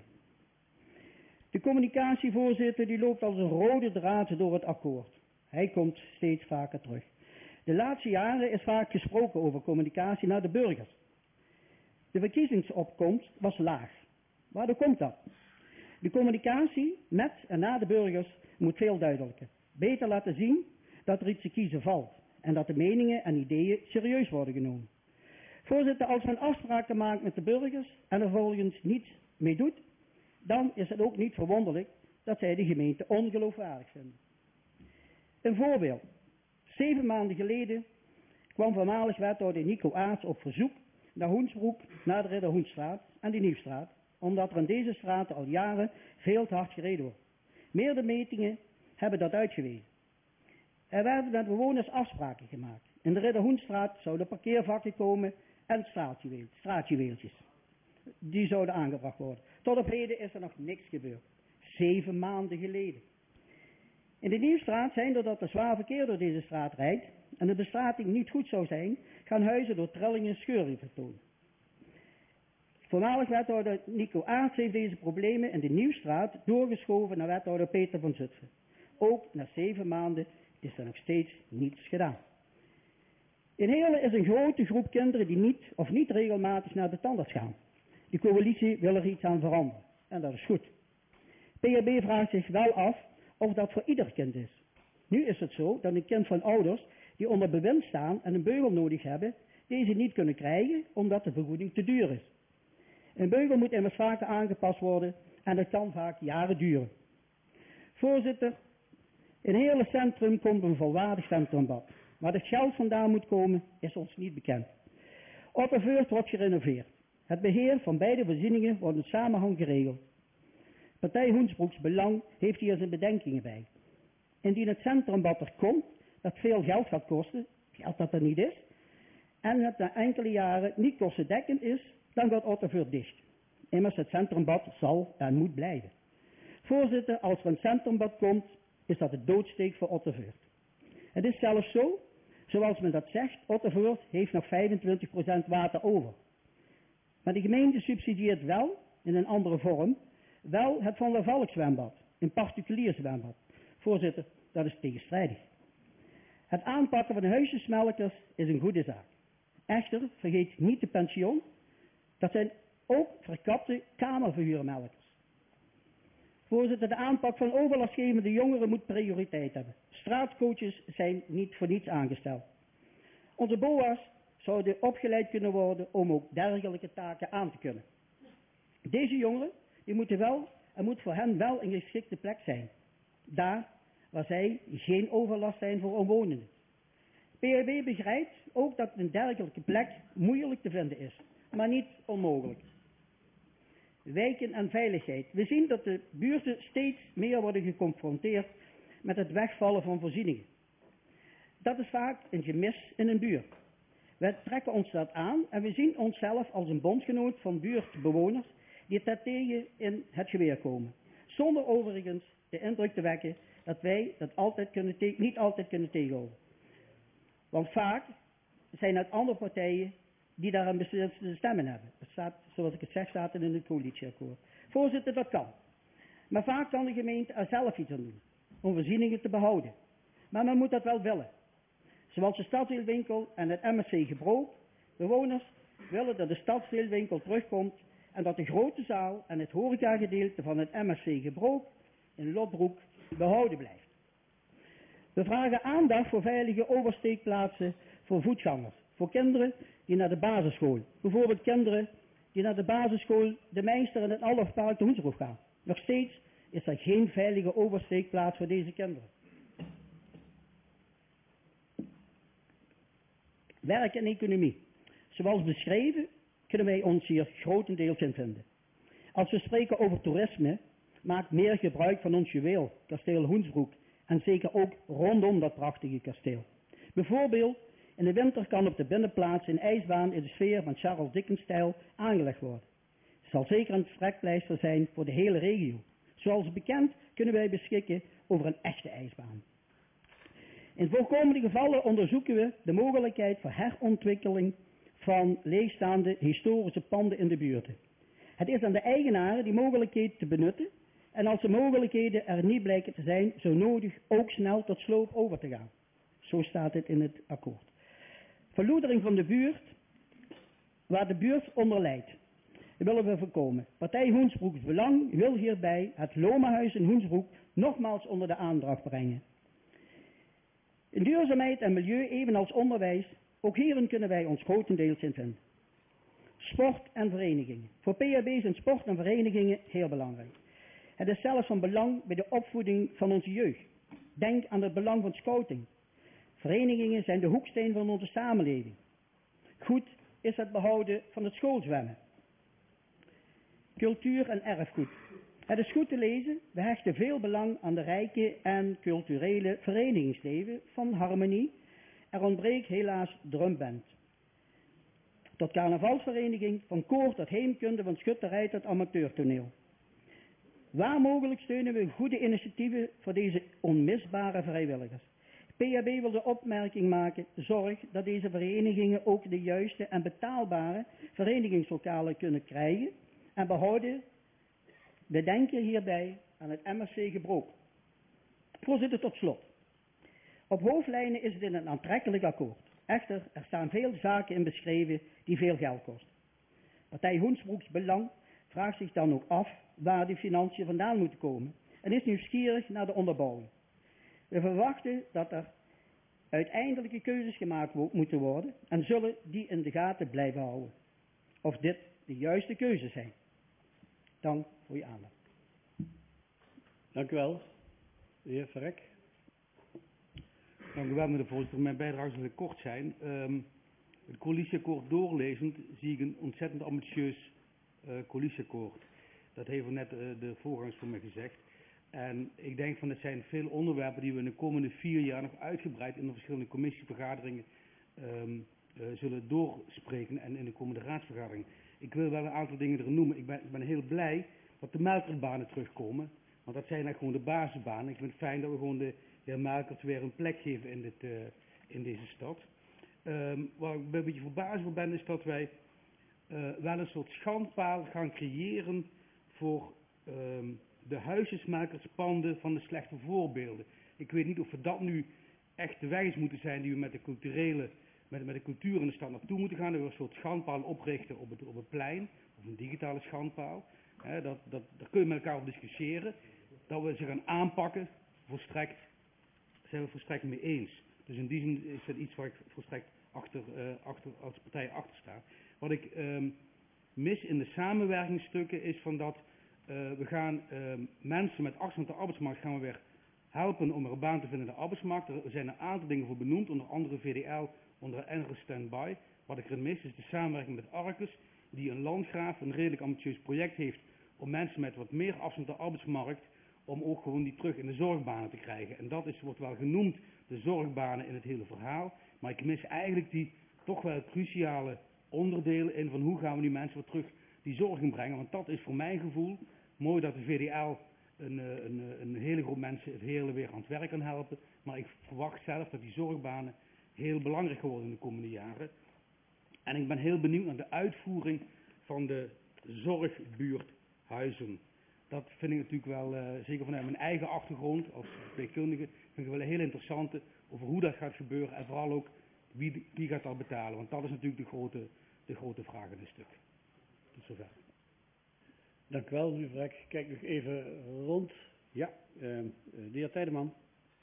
De communicatie, voorzitter, die loopt als een rode draad door het akkoord. Hij komt steeds vaker terug. De laatste jaren is vaak gesproken over communicatie naar de burgers. De verkiezingsopkomst was laag. Waardoor komt dat? De communicatie met en naar de burgers moet veel duidelijker. Beter laten zien dat er iets te kiezen valt en dat de meningen en ideeën serieus worden genomen. Voorzitter, als men afspraken maakt met de burgers en er volgens niets mee doet, dan is het ook niet verwonderlijk dat zij de gemeente ongeloofwaardig vinden. Een voorbeeld. Zeven maanden geleden kwam voormalig wethouder Nico Aarts op verzoek naar Hoensbroek, naar de Ridder Hoenstraat en de Nieuwstraat, omdat er in deze straten al jaren veel te hard gereden wordt. Meerdere metingen hebben dat uitgewezen. Er werden met bewoners afspraken gemaakt. In de Ridder Hoenstraat zouden parkeervakken komen en straatjuweeltjes. Die zouden aangebracht worden. Tot op heden is er nog niks gebeurd. Zeven maanden geleden. In de Nieuwstraat zijn, doordat er zwaar verkeer door deze straat rijdt en de bestrating niet goed zou zijn, gaan huizen door trillingen en scheuren vertonen. Voormalig wethouder Nico Aarts heeft deze problemen in de Nieuwstraat doorgeschoven naar wethouder Peter van Zutphen. Ook na zeven maanden is er nog steeds niets gedaan. In Heerlen is een grote groep kinderen die niet of niet regelmatig naar de tandarts gaan. De coalitie wil er iets aan veranderen en dat is goed. P H B vraagt zich wel af of dat voor ieder kind is. Nu is het zo dat een kind van ouders die onder bewind staan en een beugel nodig hebben, deze niet kunnen krijgen omdat de vergoeding te duur is. Een beugel moet immers vaker aangepast worden en dat kan vaak jaren duren. Voorzitter, in Heerlen Centrum komt een volwaardig centrumbad. Waar het geld vandaan moet komen is ons niet bekend. Otterveurt wordt gerenoveerd. Het beheer van beide voorzieningen wordt in samenhang geregeld. Partij Hoensbroeks Belang heeft hier zijn bedenkingen bij. Indien het centrumbad er komt, dat veel geld gaat kosten, geld dat er niet is, en het na enkele jaren niet kostendekkend is, dan gaat Otterveurt dicht. Immers het centrumbad zal en moet blijven. Voorzitter, als er een centrumbad komt, is dat de doodsteek voor Otterveurt. Het is zelfs zo, zoals men dat zegt, Otterveurt heeft nog vijfentwintig procent water over. Maar de gemeente subsidieert wel, in een andere vorm, wel het Van der Valk zwembad, een particulier zwembad. Voorzitter, dat is tegenstrijdig. Het aanpakken van de huisjesmelkers is een goede zaak. Echter, vergeet niet de pension. Dat zijn ook verkapte kamerverhuurmelkers. Voorzitter, de aanpak van overlastgevende jongeren moet prioriteit hebben. Straatcoaches zijn niet voor niets aangesteld. Onze B O A's zouden opgeleid kunnen worden om ook dergelijke taken aan te kunnen. Deze jongeren, die moeten wel, er moet voor hen wel een geschikte plek zijn. Daar waar zij geen overlast zijn voor omwonenden. P H B begrijpt ook dat een dergelijke plek moeilijk te vinden is, maar niet onmogelijk. Wijken en veiligheid. We zien dat de buurten steeds meer worden geconfronteerd met het wegvallen van voorzieningen. Dat is vaak een gemis in een buurt. Wij trekken ons dat aan en we zien onszelf als een bondgenoot van buurtbewoners die daartegen in het geweer komen. Zonder overigens de indruk te wekken dat wij dat altijd kunnen niet altijd kunnen tegenhouden. Want vaak zijn het andere partijen die daar een beslissende stemmen hebben. Dat staat, zoals ik het zeg, staat in het coalitieakkoord. Voorzitter, dat kan. Maar vaak kan de gemeente er zelf iets aan doen om voorzieningen te behouden. Maar men moet dat wel willen. Zoals de stadsdeelwinkel en het M S C Gebrook. Bewoners willen dat de stadsdeelwinkel terugkomt en dat de grote zaal en het horecagedeelte van het M S C Gebrook in Lotbroek behouden blijft. We vragen aandacht voor veilige oversteekplaatsen voor voetgangers. Voor kinderen die naar de basisschool. Bijvoorbeeld kinderen die naar de basisschool De Meister en het Aldorfpark de Hoensbroek gaan. Nog steeds is er geen veilige oversteekplaats voor deze kinderen. werk en economie. Zoals beschreven kunnen wij ons hier grotendeels in vinden. Als we spreken over toerisme, maak meer gebruik van ons juweel, kasteel Hoensbroek, en zeker ook rondom dat prachtige kasteel. Bijvoorbeeld, in de winter kan op de binnenplaats een ijsbaan in de sfeer van Charles Dickens-stijl aangelegd worden. Het zal zeker een trekpleister zijn voor de hele regio. Zoals bekend kunnen wij beschikken over een echte ijsbaan. In voorkomende gevallen onderzoeken we de mogelijkheid voor herontwikkeling van leegstaande historische panden in de buurten. Het is aan de eigenaren die mogelijkheid te benutten en als de mogelijkheden er niet blijken te zijn, zo nodig ook snel tot sloop over te gaan. Zo staat het in het akkoord. Verloedering van de buurt, waar de buurt onder lijdt, willen we voorkomen. Partij Hoensbroeks Belang wil hierbij het Lomahuis in Hoensbroek nogmaals onder de aandacht brengen. In duurzaamheid en milieu, evenals onderwijs, ook hierin kunnen wij ons grotendeels in vinden. Sport en verenigingen. Voor P H B zijn sport en verenigingen heel belangrijk. Het is zelfs van belang bij de opvoeding van onze jeugd. Denk aan het belang van scouting. Verenigingen zijn de hoeksteen van onze samenleving. Goed is het behouden van het schoolzwemmen. Cultuur en erfgoed. Het is goed te lezen, we hechten veel belang aan de rijke en culturele verenigingsleven van Harmonie. Er ontbreekt helaas drumband. Tot carnavalsvereniging, van koor tot heemkunde, van schutterij tot amateurtoneel. Waar mogelijk steunen we goede initiatieven voor deze onmisbare vrijwilligers. P H B wil de opmerking maken, zorg dat deze verenigingen ook de juiste en betaalbare verenigingslokalen kunnen krijgen en behouden. We denken hierbij aan het M S C Gebroek. Voorzitter, tot slot. Op hoofdlijnen is dit een aantrekkelijk akkoord. Echter, er staan veel zaken in beschreven die veel geld kosten. Partij Hoensbroeks Belang vraagt zich dan ook af waar die financiën vandaan moeten komen en is nieuwsgierig naar de onderbouwing. We verwachten dat er uiteindelijke keuzes gemaakt moeten worden en zullen die in de gaten blijven houden. Of dit de juiste keuzes zijn. Dank voor je aandacht. Dank u wel, de heer Verrek. Dank u wel, meneer de voorzitter. Mijn bijdrage zal kort zijn. Um, het coalitieakkoord doorlezend zie ik een ontzettend ambitieus uh, coalitieakkoord. Dat heeft net uh, de voorgangers voor mij gezegd. En ik denk van, het zijn veel onderwerpen die we in de komende vier jaar nog uitgebreid in de verschillende commissievergaderingen um, uh, zullen doorspreken en in de komende raadsvergadering. Ik wil wel een aantal dingen er noemen. Ik ben, ik ben heel blij dat de melkertbanen terugkomen. Want dat zijn eigenlijk gewoon de basisbanen. Ik vind het fijn dat we gewoon de heer Melkert weer een plek geven in, dit, uh, in deze stad. Um, waar ik een beetje verbaasd over ben, is dat wij uh, wel een soort schandpaal gaan creëren voor um, de huisjesmakerspanden van de slechte voorbeelden. Ik weet niet of we dat nu echt de weg is moeten zijn die we met de culturele, met, met de cultuur in de stad naartoe moeten gaan. Dat we een soort schandpaal oprichten op het, op het plein, of een digitale schandpaal. He, dat, dat, daar kun je met elkaar op discussiëren. Dat we ze gaan aanpakken, volstrekt, zijn we volstrekt mee eens. Dus in die zin is dat iets waar ik volstrekt achter, uh, achter, als partij achter sta. Wat ik um, mis in de samenwerkingsstukken is van dat uh, we gaan um, mensen met afstand op de arbeidsmarkt gaan we weer helpen om er een baan te vinden in de arbeidsmarkt. Er zijn een aantal dingen voor benoemd, onder andere V D L, onder andere standby. Wat ik erin mis is de samenwerking met Arcus, die een landgraaf, een redelijk ambitieus project heeft om mensen met wat meer afstand op de arbeidsmarkt, om ook gewoon die terug in de zorgbanen te krijgen. En dat is, wordt wel genoemd, de zorgbanen in het hele verhaal. Maar ik mis eigenlijk die toch wel cruciale onderdelen in van hoe gaan we die mensen weer terug die zorg inbrengen. Want dat is voor mijn gevoel mooi dat de V D L een, een, een hele groep mensen het hele weer aan het werk kan helpen. Maar ik verwacht zelf dat die zorgbanen heel belangrijk worden in de komende jaren. En ik ben heel benieuwd naar de uitvoering van de zorgbuurthuizen. Dat vind ik natuurlijk wel, uh, zeker vanuit mijn eigen achtergrond als verpleegkundige, vind ik wel een heel interessante over hoe dat gaat gebeuren en vooral ook wie, wie gaat dat betalen. Want dat is natuurlijk de grote, de grote vraag in dit stuk. Tot zover. Dank u wel, meneer Verrek. Kijk nog even rond. Ja, uh, de heer Tijdeman.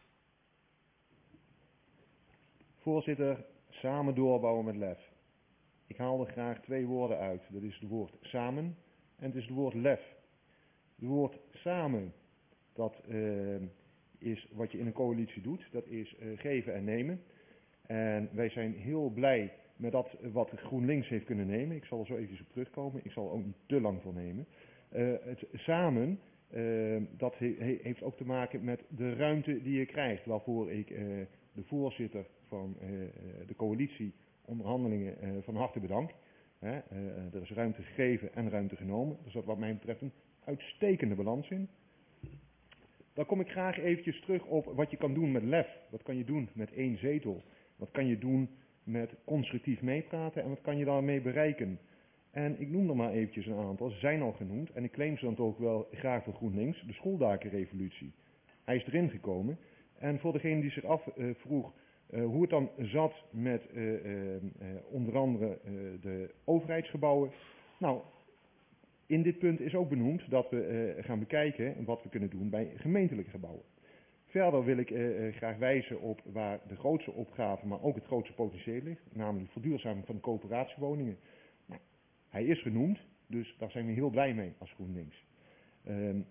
Voorzitter, samen doorbouwen met lef. Ik haal er graag twee woorden uit. Dat is het woord samen en het is het woord lef. Het woord samen, dat uh, is wat je in een coalitie doet. Dat is uh, geven en nemen. En wij zijn heel blij met dat wat GroenLinks heeft kunnen nemen. Ik zal er zo eventjes op terugkomen. Ik zal er ook niet te lang voor nemen. Uh, het samen, uh, dat he, he, heeft ook te maken met de ruimte die je krijgt. Waarvoor ik uh, de voorzitter van uh, de coalitie onderhandelingen uh, van harte bedank. He, uh, er is ruimte gegeven en ruimte genomen. Er zat wat mij betreft een uitstekende balans in. Dan kom ik graag eventjes terug op wat je kan doen met lef. Wat kan je doen met één zetel? Wat kan je doen met constructief meepraten en wat kan je daarmee bereiken? En ik noem er maar eventjes een aantal, ze zijn al genoemd en ik claim ze dan ook wel graag voor GroenLinks, de schooldakenrevolutie. Hij is erin gekomen en voor degene die zich afvroeg uh, hoe het dan zat met uh, uh, uh, onder andere uh, de overheidsgebouwen. Nou, in dit punt is ook benoemd dat we uh, gaan bekijken wat we kunnen doen bij gemeentelijke gebouwen. Verder wil ik uh, uh, graag wijzen op waar de grootste opgave, maar ook het grootste potentieel ligt, namelijk de verduurzaming van de coöperatiewoningen. Nou, hij is genoemd, dus daar zijn we heel blij mee als GroenLinks. Um,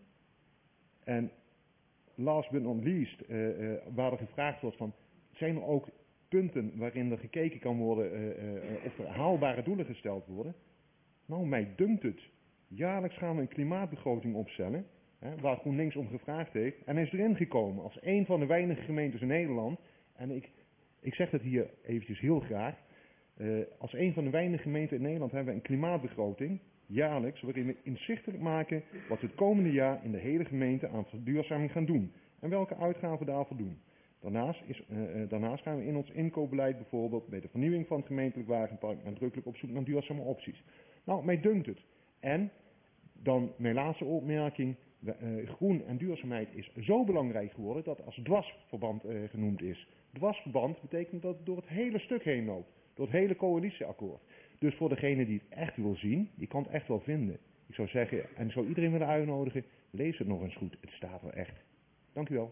en last but not least, uh, uh, waar er gevraagd wordt van, zijn er ook punten waarin er gekeken kan worden uh, uh, of er haalbare doelen gesteld worden? Nou, mij dunkt het. Jaarlijks gaan we een klimaatbegroting opstellen. Hè, waar GroenLinks om gevraagd heeft. En hij is erin gekomen als een van de weinige gemeentes in Nederland. En ik, ik zeg dat hier eventjes heel graag. Uh, als een van de weinige gemeenten in Nederland hebben we een klimaatbegroting. Jaarlijks, waarin we inzichtelijk maken wat we het komende jaar in de hele gemeente aan verduurzaming gaan doen. En welke uitgaven daarvoor doen. Daarnaast, is, uh, uh, daarnaast gaan we in ons inkoopbeleid bijvoorbeeld bij de vernieuwing van het gemeentelijk wagenpark nadrukkelijk op zoek naar duurzame opties. Nou, mij dunkt het. En dan mijn laatste opmerking. Uh, groen en duurzaamheid is zo belangrijk geworden dat als dwarsverband uh, genoemd is. Dwarsverband betekent dat het door het hele stuk heen loopt. Door het hele coalitieakkoord. Dus voor degene die het echt wil zien, die kan het echt wel vinden. Ik zou zeggen, en ik zou iedereen willen uitnodigen, lees het nog eens goed. Het staat er echt. Dank u wel.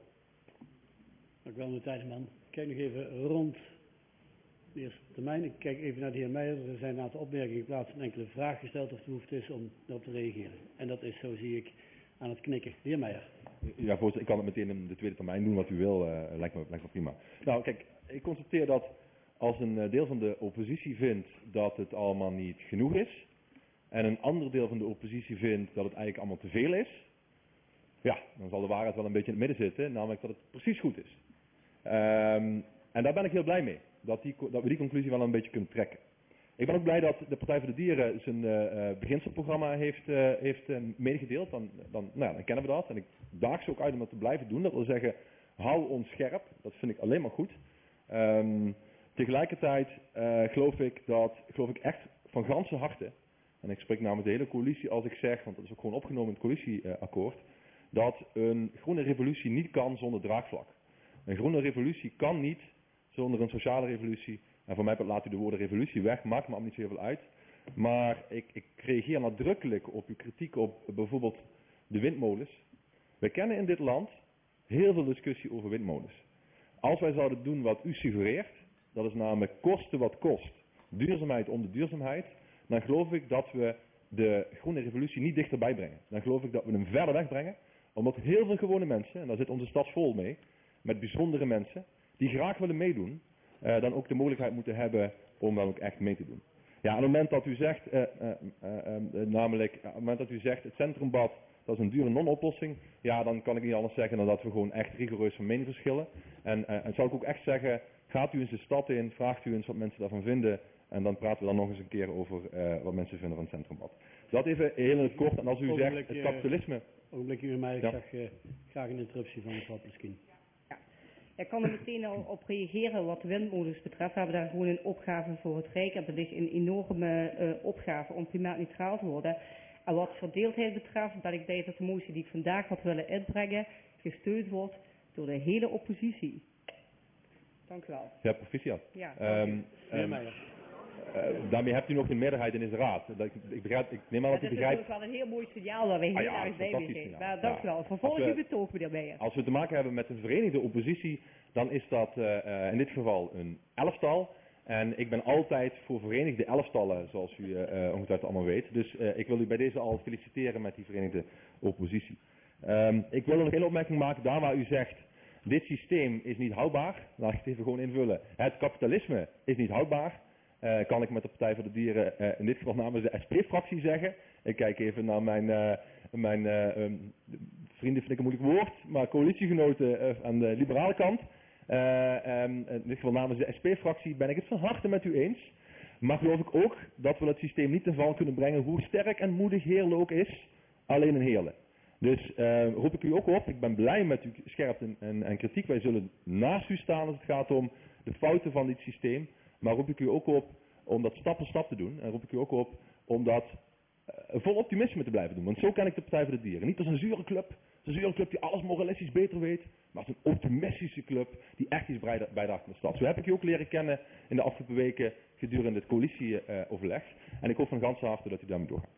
Dank u wel, meneer Tijdeman. Ik kijk nog even rond de eerste termijn. Ik kijk even naar de heer Meijer. Er zijn een aantal opmerkingen geplaatst en enkele vragen gesteld of de behoefte is om daarop te reageren. En dat is, zo zie ik, aan het knikken. De heer Meijer. Ja, voorzitter, ik kan het meteen in de tweede termijn doen wat u wil. Uh, lijkt, me, lijkt me prima. Nou, kijk, ik constateer dat als een deel van de oppositie vindt dat het allemaal niet genoeg is, en een ander deel van de oppositie vindt dat het eigenlijk allemaal te veel is, ja, dan zal de waarheid wel een beetje in het midden zitten, namelijk dat het precies goed is. Um, en daar ben ik heel blij mee, dat, die, dat we die conclusie wel een beetje kunnen trekken. Ik ben ook blij dat de Partij voor de Dieren zijn uh, beginselprogramma heeft, uh, heeft uh, medegedeeld. Dan, dan, nou ja, dan kennen we dat. En ik daag ze ook uit om dat te blijven doen. Dat wil zeggen, hou ons scherp. Dat vind ik alleen maar goed. Um, tegelijkertijd uh, geloof ik dat, geloof ik echt van ganse harte, en ik spreek namens de hele coalitie als ik zeg, want dat is ook gewoon opgenomen in het coalitieakkoord, dat een groene revolutie niet kan zonder draagvlak. Een groene revolutie kan niet zonder een sociale revolutie. En voor mij laat u de woorden revolutie weg, maakt me allemaal niet zo heel veel uit. Maar ik, ik reageer nadrukkelijk op uw kritiek op bijvoorbeeld de windmolens. We kennen in dit land heel veel discussie over windmolens. Als wij zouden doen wat u suggereert, dat is namelijk kosten wat kost, duurzaamheid om de duurzaamheid, dan geloof ik dat we de groene revolutie niet dichterbij brengen. Dan geloof ik dat we hem verder wegbrengen, omdat heel veel gewone mensen, en daar zit onze stad vol mee, met bijzondere mensen, die graag willen meedoen, Uh, dan ook de mogelijkheid moeten hebben om dan ook echt mee te doen. Ja, op het moment dat u zegt, uh, uh, uh, uh, namelijk, uh, op het moment dat u zegt het centrumbad, dat is een dure non-oplossing, ja, dan kan ik niet anders zeggen dan dat we gewoon echt rigoureus van mening verschillen. En, uh, en zou ik ook echt zeggen, gaat u eens de stad in, vraagt u eens wat mensen daarvan vinden, en dan praten we dan nog eens een keer over uh, wat mensen vinden van het centrumbad. Dus dat even heel in het kort, en als u zegt, het kapitalisme... Ogenblikje bij mij, ik ja. zag uh, graag een interruptie van mevrouw Pleskin. Ik kan er meteen al op reageren wat de windmolens betreft. We hebben daar gewoon een opgave voor het Rijk. En er ligt een enorme uh, opgave om klimaatneutraal te worden. En wat verdeeldheid betreft ben ik blij dat de motie die ik vandaag had willen inbrengen gesteund wordt door de hele oppositie. Dank u wel. Ja, proficiat. Ja, um, um, Uh, daarmee hebt u nog een meerderheid in deze raad. Ik, ik, begrijp, ik neem aan dat u begrijpt... Dat is wel een heel mooi signaal waar wij heel ah, ja, erg blij mee zijn. Maar dank u ja. wel. Vervolg uw betoog, meneer Meijer. Als we te maken hebben met een verenigde oppositie, dan is dat uh, uh, in dit geval een elftal. En ik ben altijd voor verenigde elftallen, zoals u uh, ongetwijfeld allemaal weet. Dus uh, ik wil u bij deze al feliciteren met die verenigde oppositie. Um, ik wil nog een opmerking maken, daar waar u zegt Dit systeem is niet houdbaar. Laat ik het even gewoon invullen. Het kapitalisme is niet houdbaar. Uh, kan ik met de Partij voor de Dieren, uh, in dit geval namens de S P-fractie zeggen. Ik kijk even naar mijn, uh, mijn uh, um, vrienden, vind ik een moeilijk woord, maar coalitiegenoten uh, aan de liberale kant. Uh, um, in dit geval namens de S P-fractie ben ik het van harte met u eens. Maar geloof ik ook dat we het systeem niet te val kunnen brengen, hoe sterk en moedig Heerlen ook is, alleen een Heerlen. Dus uh, roep ik u ook op, ik ben blij met uw scherpte en, en kritiek. Wij zullen naast u staan als het gaat om de fouten van dit systeem. Maar roep ik u ook op om dat stap voor stap te doen. En roep ik u ook op om dat uh, vol optimisme te blijven doen. Want zo ken ik de Partij voor de Dieren. Niet als een zure club, als een zure club die alles moralistisch beter weet. Maar als een optimistische club die echt iets bijdraagt aan de stad. Zo heb ik u ook leren kennen in de afgelopen weken gedurende het coalitieoverleg. Uh, en ik hoop van ganse harte dat u daarmee doorgaat.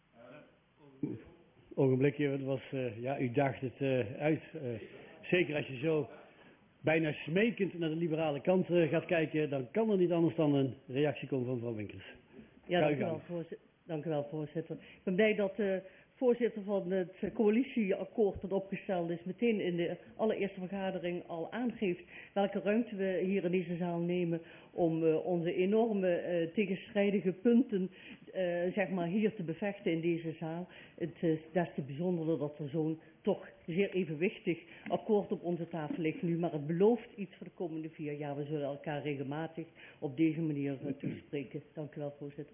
Ogenblikje, het was, uh, ja, u daagt het uh, uit. Uh, zeker als je zo bijna smekend naar de liberale kant uh, gaat kijken, dan kan er niet anders dan een reactie komen van mevrouw Winkels. Ja, dank u, wel, voorzitter. dank u wel, voorzitter. Ik ben blij dat de voorzitter van het coalitieakkoord dat opgesteld is, meteen in de allereerste vergadering al aangeeft welke ruimte we hier in deze zaal nemen om uh, onze enorme uh, tegenstrijdige punten uh, zeg maar hier te bevechten in deze zaal. Het is des te bijzonderder dat er zo'n toch zeer evenwichtig akkoord op onze tafel ligt nu, maar het belooft iets voor de komende vier jaar. We zullen elkaar regelmatig op deze manier uh, toespreken. Dank u wel, voorzitter.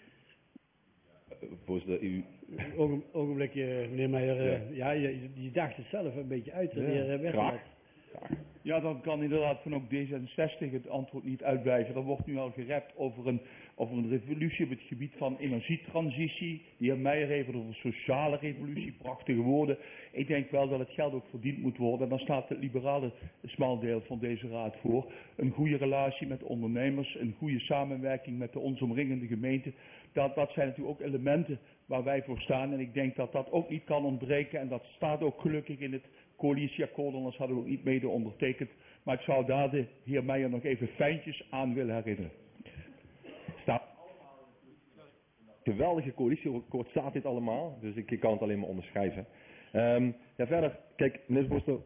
Voorzitter, u... Ogen, ogenblikje, meneer Meijer. Ja, uh, ja je, je daagt het zelf een beetje uit. Ja, heer graag. Ja, dan kan inderdaad van ook D zesenzestig het antwoord niet uitblijven. Er wordt nu al gerept over een, over een revolutie op het gebied van energietransitie. De heer Meijer heeft het over sociale revolutie, prachtige woorden. Ik denk wel dat het geld ook verdiend moet worden. En dan staat het liberale smaldeel van deze raad voor. Een goede relatie met ondernemers, een goede samenwerking met de ons omringende gemeenten. Dat, dat zijn natuurlijk ook elementen waar wij voor staan. En ik denk dat dat ook niet kan ontbreken. En dat staat ook gelukkig in het coalitieakkoord, anders hadden we ook niet mede ondertekend. Maar ik zou daar de heer Meijer nog even fijntjes aan willen herinneren. Staat geweldige coalitieakkoord staat dit allemaal, dus ik, ik kan het alleen maar onderschrijven. Um, ja, verder, kijk, meneer Boster,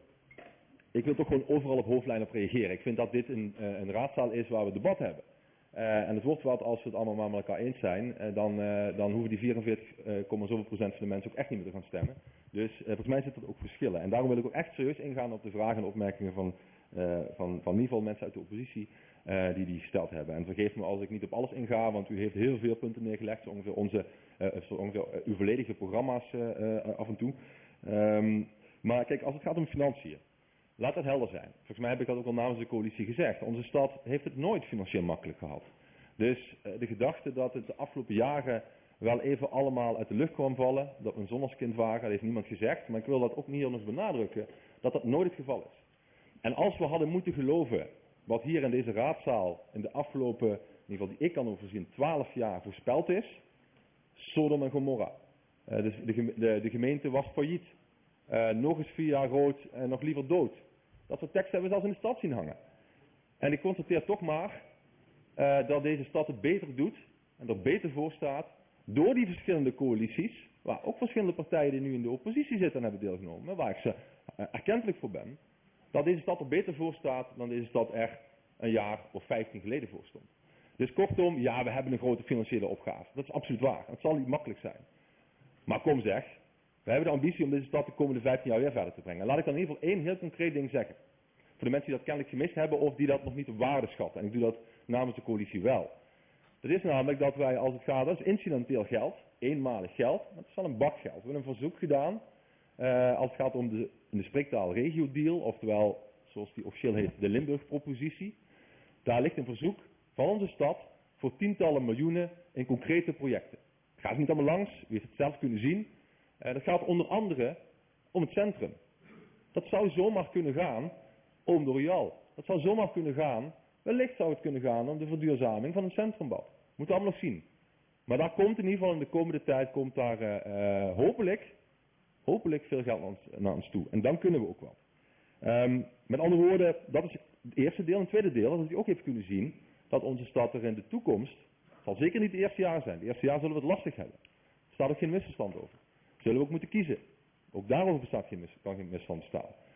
ik wil toch gewoon overal op hoofdlijnen op reageren. Ik vind dat dit een, uh, een raadzaal is waar we debat hebben. Uh, en het wordt wat als we het allemaal maar met elkaar eens zijn, uh, dan, uh, dan hoeven die vierenveertig komma zoveel procent van de mensen ook echt niet meer te gaan stemmen. Dus uh, volgens mij zitten er ook verschillen. En daarom wil ik ook echt serieus ingaan op de vragen en opmerkingen van, uh, van, van in ieder geval mensen uit de oppositie uh, die die gesteld hebben. En vergeef me als ik niet op alles inga, want u heeft heel veel punten neergelegd, zo ongeveer, onze, uh, zo ongeveer uh, uw volledige programma's uh, uh, af en toe. Um, maar kijk, als het gaat om financiën, laat dat helder zijn. Volgens mij heb ik dat ook al namens de coalitie gezegd. Onze stad heeft het nooit financieel makkelijk gehad. Dus uh, de gedachte dat het de afgelopen jaren wel even allemaal uit de lucht kwam vallen, dat we een zonneskind waren, dat heeft niemand gezegd, maar ik wil dat ook niet hier nog benadrukken, dat dat nooit het geval is. En als we hadden moeten geloven wat hier in deze raadzaal in de afgelopen, in ieder geval die ik kan overzien, twaalf jaar voorspeld is, Sodom en Gomorra. Uh, de, de, de, de gemeente was failliet. Uh, nog eens vier jaar rood en nog liever dood. Dat soort teksten hebben we zelfs in de stad zien hangen. En ik constateer toch maar uh, dat deze stad het beter doet en er beter voor staat door die verschillende coalities, waar ook verschillende partijen die nu in de oppositie zitten en hebben deelgenomen, waar ik ze uh, erkentelijk voor ben, dat deze stad er beter voor staat dan deze stad er een jaar of vijftien geleden voor stond. Dus kortom, ja, we hebben een grote financiële opgave. Dat is absoluut waar. Het zal niet makkelijk zijn. Maar kom zeg, we hebben de ambitie om deze stad de komende vijftien jaar weer verder te brengen. Laat ik dan in ieder geval één heel concreet ding zeggen. Voor de mensen die dat kennelijk gemist hebben of die dat nog niet op waarde schatten. En ik doe dat namens de coalitie wel. Dat is namelijk dat wij, als het gaat, dat is incidenteel geld, eenmalig geld, maar het is wel een bak geld. We hebben een verzoek gedaan, uh, als het gaat om de, in de spreektaal regio-deal, oftewel, zoals die officieel heet, de Limburg-propositie. Daar ligt een verzoek van onze stad voor tientallen miljoenen in concrete projecten. Het gaat niet allemaal langs, u heeft het zelf kunnen zien. Uh, dat gaat onder andere om het centrum. Dat zou zomaar kunnen gaan om de Royal. Dat zou zomaar kunnen gaan, wellicht zou het kunnen gaan om de verduurzaming van een centrumbad. Moeten we allemaal nog zien. Maar daar komt in ieder geval in de komende tijd, komt daar uh, uh, hopelijk, hopelijk veel geld naar ons, naar ons toe. En dan kunnen we ook wel. Um, met andere woorden, dat is het eerste deel. En het tweede deel, dat u ook heeft kunnen zien, dat onze stad er in de toekomst, het zal zeker niet het eerste jaar zijn. Het eerste jaar zullen we het lastig hebben. Er staat ook geen misverstand over. Zullen we ook moeten kiezen. Ook daarover bestaat geen mis, kan geen misverstand bestaan.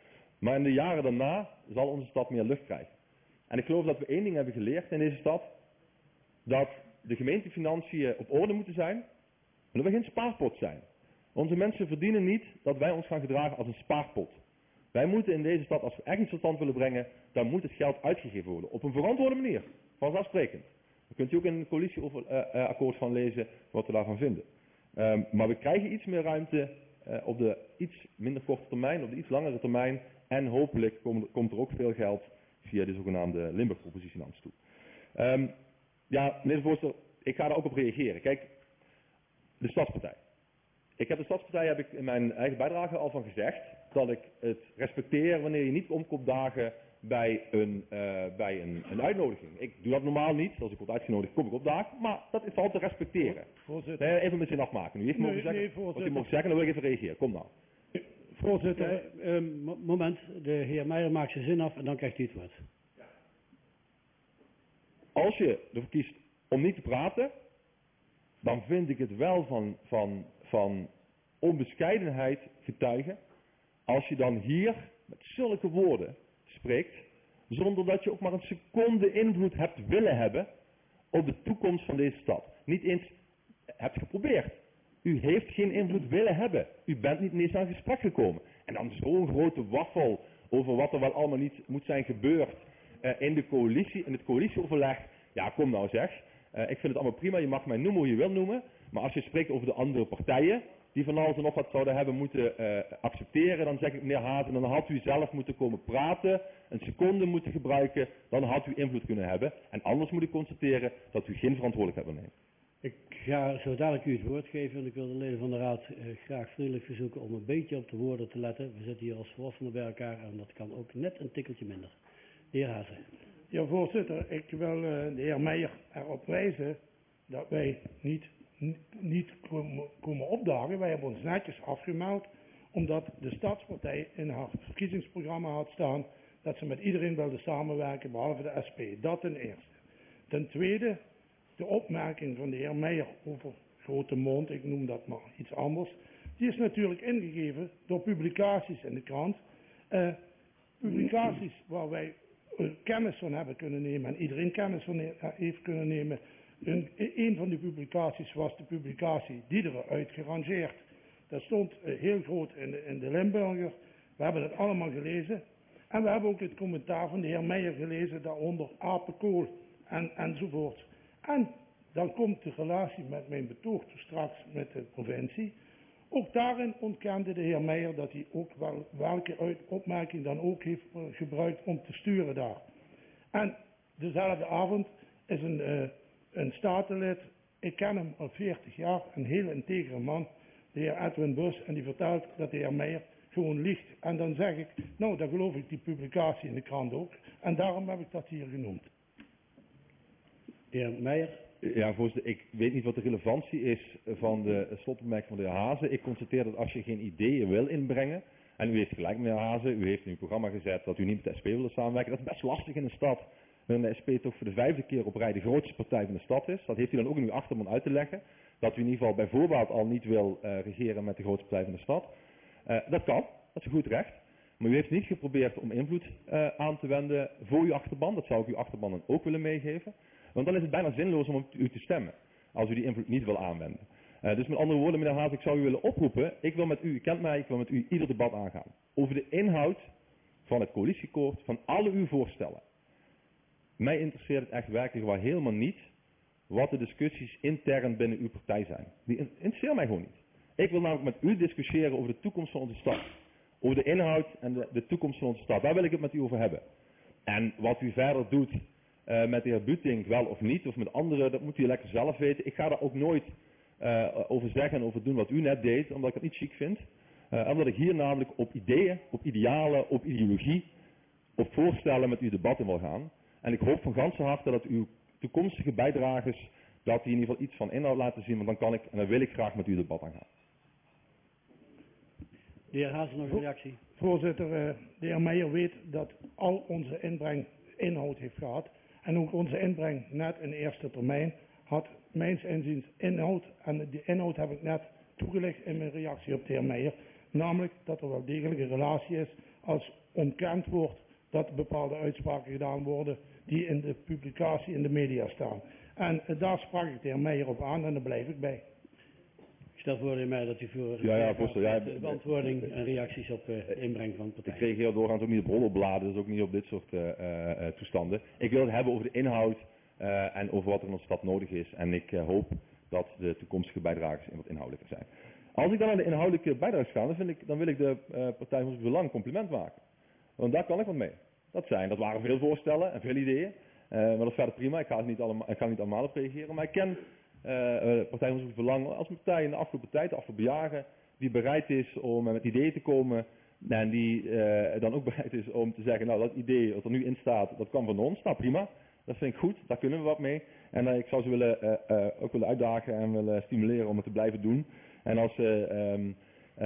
Maar in de jaren daarna zal onze stad meer lucht krijgen. En ik geloof dat we één ding hebben geleerd in deze stad. Dat de gemeentefinanciën op orde moeten zijn. En dat we geen spaarpot zijn. Onze mensen verdienen niet dat wij ons gaan gedragen als een spaarpot. Wij moeten in deze stad, als we echt iets tot stand willen brengen, dan moet het geld uitgegeven worden. Op een verantwoorde manier. Vanzelfsprekend. Daar kunt u ook in een coalitieakkoord van lezen wat we daarvan vinden. Um, maar we krijgen iets meer ruimte uh, op de iets minder korte termijn, op de iets langere termijn. En hopelijk komt, komt er ook veel geld via de zogenaamde Limburg-propositie naar ons toe. Um, ja, meneer de voorzitter, ik ga daar ook op reageren. Kijk, de Stadspartij. Ik heb de Stadspartij, heb ik in mijn eigen bijdrage al van gezegd, dat ik het respecteer wanneer je niet komt opdagen bij, een, uh, bij een, een uitnodiging. Ik doe dat normaal niet. Als ik word uitgenodigd, kom ik opdagen. Maar dat is valt te respecteren. Voorzitter. Nee, even mijn zin afmaken. Nu heeft Nee, mogen zeggen, nee, voorzitter. wat u mag zeggen, dan wil ik even reageren. Kom nou. Voorzitter. Uh, uh, moment, de heer Meijer maakt zijn zin af en dan krijgt u het woord. Als je ervoor kiest om niet te praten, dan vind ik het wel van, van, van onbescheidenheid getuigen. Als je dan hier met zulke woorden spreekt, zonder dat je ook maar een seconde invloed hebt willen hebben op de toekomst van deze stad. Niet eens hebt geprobeerd. U heeft geen invloed willen hebben. U bent niet eens aan gesprek gekomen. En dan zo'n grote waffel over wat er wel allemaal niet moet zijn gebeurd uh, in de coalitie, in het coalitieoverleg. Ja, kom nou zeg. Uh, ik vind het allemaal prima. Je mag mij noemen hoe je wil noemen. Maar als je spreekt over de andere partijen, die van alles en nog wat zouden hebben moeten uh, accepteren, dan zeg ik, meneer Hazen, dan had u zelf moeten komen praten, een seconde moeten gebruiken, dan had u invloed kunnen hebben. En anders moet ik constateren dat u geen verantwoordelijkheid wil nemen. Ik ga zo dadelijk u het woord geven en ik wil de leden van de raad uh, graag vriendelijk verzoeken om een beetje op de woorden te letten. We zitten hier als volwassenen bij elkaar en dat kan ook net een tikkeltje minder. De heer Hazen. Ja, voorzitter, ik wil uh, de heer Meijer erop wijzen dat wij niet, niet, niet komen, komen opdagen. Wij hebben ons netjes afgemeld, omdat de Stadspartij in haar verkiezingsprogramma had staan dat ze met iedereen wilde samenwerken, behalve de S P. Dat ten eerste. Ten tweede, de opmerking van de heer Meijer over grote mond, ik noem dat maar iets anders, die is natuurlijk ingegeven door publicaties in de krant. Uh, publicaties waar wij kennis van hebben kunnen nemen en iedereen kennis van heeft kunnen nemen. Een, een van die publicaties was de publicatie Diederen uitgerangeerd. Dat stond heel groot in de, in de Limburger. We hebben het allemaal gelezen. En we hebben ook het commentaar van de heer Meijer gelezen, daaronder apenkool en, enzovoort. En dan komt de relatie met mijn betoog straks met de provincie. Ook daarin ontkende de heer Meijer dat hij ook wel welke uit opmerking dan ook heeft gebruikt om te sturen daar. En dezelfde avond is een, uh, een statenlid, ik ken hem al veertig jaar, een heel integere man, de heer Edwin Bus, en die vertelt dat de heer Meijer gewoon liegt. En dan zeg ik, nou dan geloof ik die publicatie in de krant ook. En daarom heb ik dat hier genoemd. De heer Meijer. Ja, voorzitter, ik weet niet wat de relevantie is van de slotopmerking van de heer Hazen. Ik constateer dat als je geen ideeën wil inbrengen, en u heeft gelijk meneer Hazen, u heeft in uw programma gezet dat u niet met de S P wilde samenwerken. Dat is best lastig in een stad, waarin de S P toch voor de vijfde keer op rij de grootste partij van de stad is. Dat heeft u dan ook in uw achterban uit te leggen. Dat u in ieder geval bij voorbaat al niet wil uh, regeren met de grootste partij van de stad. Uh, dat kan, dat is een goed recht. Maar u heeft niet geprobeerd om invloed uh, aan te wenden voor uw achterban. Dat zou ik uw achterban dan ook willen meegeven. Want dan is het bijna zinloos om op u te stemmen, als u die invloed niet wil aanwenden. Uh, dus met andere woorden, meneer Haas, ik zou u willen oproepen, ik wil met u, u kent mij, ik wil met u ieder debat aangaan. Over de inhoud van het coalitieakkoord, van alle uw voorstellen. Mij interesseert het echt werkelijk waar helemaal niet wat de discussies intern binnen uw partij zijn. Die interesseert mij gewoon niet. Ik wil namelijk met u discussiëren over de toekomst van onze stad. Over de inhoud en de, de toekomst van onze stad. Daar wil ik het met u over hebben. En wat u verder doet uh, met de heer Buting, wel of niet, of met anderen, dat moet u lekker zelf weten. Ik ga daar ook nooit uh, over zeggen en over doen wat u net deed, omdat ik het niet chic vind. Uh, omdat ik hier namelijk op ideeën, op idealen, op ideologie, op voorstellen met u debat in wil gaan. En ik hoop van ganse harte dat uw toekomstige bijdragers dat die in ieder geval iets van inhoud laten zien, want dan kan ik en dan wil ik graag met u debat aangaan. De heer Hazen, nog een reactie. Voorzitter, de heer Meijer weet dat al onze inbreng inhoud heeft gehad. En ook onze inbreng net in eerste termijn had mijns inziens inhoud. En die inhoud heb ik net toegelicht in mijn reactie op de heer Meijer. Namelijk dat er wel degelijk een relatie is als ontkend wordt dat bepaalde uitspraken gedaan worden die in de publicatie in de media staan. En uh, daar sprak ik de heer Meijer op aan en daar blijf ik bij. Ik stel voor, de heer Meijer, dat u voor Ja, ja, voorstel, ja, de beantwoording en reacties op uh, inbreng van partijen. Ik reageer doorgaans ook niet op roddelbladen, dus ook niet op dit soort uh, uh, toestanden. Ik wil het hebben over de inhoud uh, en over wat er in onze stad nodig is. En ik uh, hoop dat de toekomstige bijdragers wat inhoudelijker zijn. Als ik dan naar de inhoudelijke bijdragers ga, dan, vind ik, dan wil ik de uh, Partij van het Belang compliment maken. Want daar kan ik wat mee. Dat zijn, dat waren veel voorstellen en veel ideeën. Uh, maar dat is verder prima, ik ga er niet allemaal, ik ga er niet allemaal op reageren. Maar ik ken uh, uh, Partij van het Belang als een partij in de afgelopen tijd, de afgelopen jaren, die bereid is om met ideeën te komen. En die uh, dan ook bereid is om te zeggen, nou dat idee wat er nu in staat, dat kan van ons. Nou prima, dat vind ik goed, daar kunnen we wat mee. En uh, ik zou ze willen, uh, uh, ook willen uitdagen en willen stimuleren om het te blijven doen. En als, uh, um,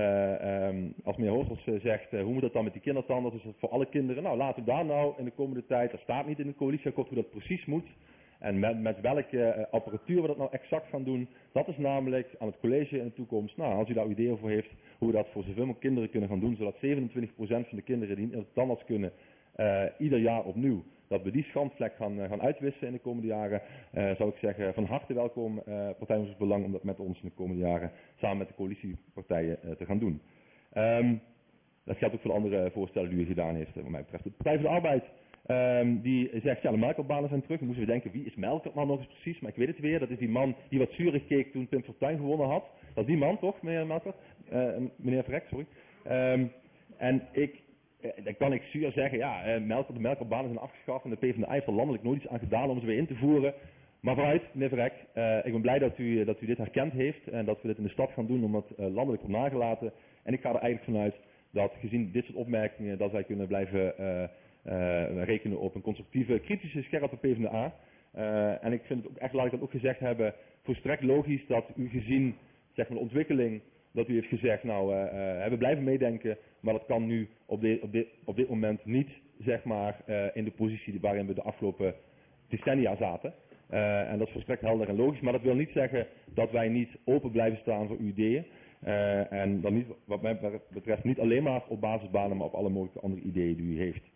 uh, um, als meneer Hoogstels uh, zegt, uh, hoe moet dat dan met die kindertanden, dat is het voor alle kinderen. Nou laten we daar nou in de komende tijd, er staat niet in het coalitieakkoord hoe dat precies moet. En met, met welke uh, apparatuur we dat nou exact gaan doen, dat is namelijk aan het college in de toekomst. Nou, als u daar ideeën voor heeft, hoe we dat voor zoveel mogelijk kinderen kunnen gaan doen, zodat zevenentwintig procent van de kinderen die niet tandarts kunnen, uh, ieder jaar opnieuw, dat we die schandvlek gaan, uh, gaan uitwissen in de komende jaren, uh, zou ik zeggen, van harte welkom, uh, Partij van het Belang, om dat met ons in de komende jaren samen met de coalitiepartijen uh, te gaan doen. Um, dat geldt ook voor de andere voorstellen die u gedaan heeft, wat mij betreft. De Partij voor de Arbeid, um, die zegt, ja, de melkertbanen zijn terug. Dan moesten we denken, wie is Melkert nou nog eens precies? Maar ik weet het weer, dat is die man die wat zuurig keek toen Pim Fortuyn gewonnen had. Dat is die man, toch, meneer Melkert? Uh, meneer Verrek, sorry. Um, en ik... Dan kan ik zuur zeggen, ja, uh, melk, de melkerbanen zijn afgeschaft en de PvdA heeft er landelijk nooit iets aan gedaan om ze weer in te voeren. Maar vooruit, meneer Verrek, uh, ik ben blij dat u, dat u dit herkend heeft en dat we dit in de stad gaan doen om dat uh, landelijk op nagelaten. En ik ga er eigenlijk vanuit dat gezien dit soort opmerkingen, dat wij kunnen blijven uh, uh, rekenen op een constructieve, kritische, scherpe PvdA. Uh, en ik vind het ook echt, laat ik dat ook gezegd hebben, volstrekt logisch dat u gezien zeg maar, de ontwikkeling, dat u heeft gezegd, nou, uh, uh, we blijven meedenken, maar dat kan nu op, de, op, dit, op dit moment niet, zeg maar, uh, in de positie waarin we de afgelopen decennia zaten. Uh, en dat is volstrekt helder en logisch, maar dat wil niet zeggen dat wij niet open blijven staan voor uw ideeën. Uh, en dan niet, wat mij betreft, niet alleen maar op basisbanen, maar op alle mogelijke andere ideeën die u heeft.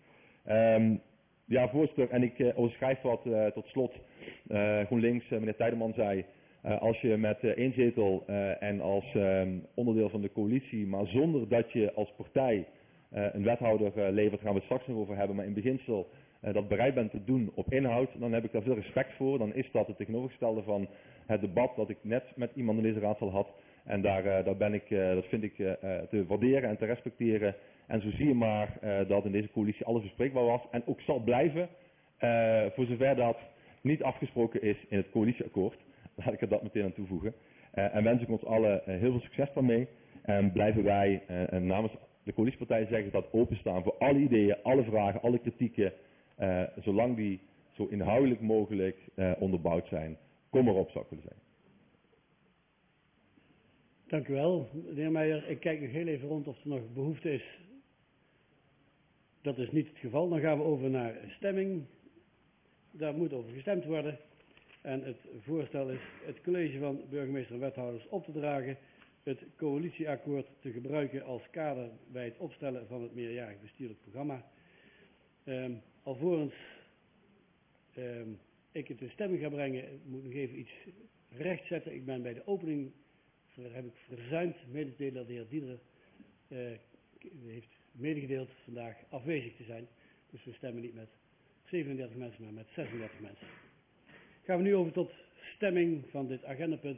Um, ja, voorzitter, en ik uh, overschrijf wat uh, tot slot uh, GroenLinks, uh, meneer Tijdeman zei. Uh, als je met uh, één zetel uh, en als uh, onderdeel van de coalitie, maar zonder dat je als partij uh, een wethouder uh, levert, gaan we het straks nog over hebben, maar in beginsel uh, dat bereid bent te doen op inhoud, dan heb ik daar veel respect voor. Dan is dat het tegenovergestelde van het debat dat ik net met iemand in deze raadszaal had. En daar, uh, daar ben ik, uh, dat vind ik uh, te waarderen en te respecteren. En zo zie je maar uh, dat in deze coalitie alles bespreekbaar was en ook zal blijven, uh, voor zover dat niet afgesproken is in het coalitieakkoord. Laat ik er dat meteen aan toevoegen. Uh, en wens ik ons allen uh, heel veel succes daarmee. En blijven wij uh, namens de coalitiepartijen zeggen dat openstaan voor alle ideeën, alle vragen, alle kritieken. Uh, zolang die zo inhoudelijk mogelijk uh, onderbouwd zijn. Kom erop, zou ik willen zeggen. Dank u wel, de heer Meijer. Ik kijk nog heel even rond of er nog behoefte is. Dat is niet het geval. Dan gaan we over naar stemming. Daar moet over gestemd worden. En het voorstel is het college van burgemeester en wethouders op te dragen het coalitieakkoord te gebruiken als kader bij het opstellen van het meerjarig bestuurlijk programma. Um, alvorens um, ik het in stemming ga brengen, moet ik nog even iets rechtzetten. Ik ben bij de opening, heb ik verzuimd mede te delen dat de heer Dieder uh, heeft medegedeeld vandaag afwezig te zijn. Dus we stemmen niet met zevenendertig mensen, maar met zesendertig mensen. Gaan we nu over tot stemming van dit agendapunt.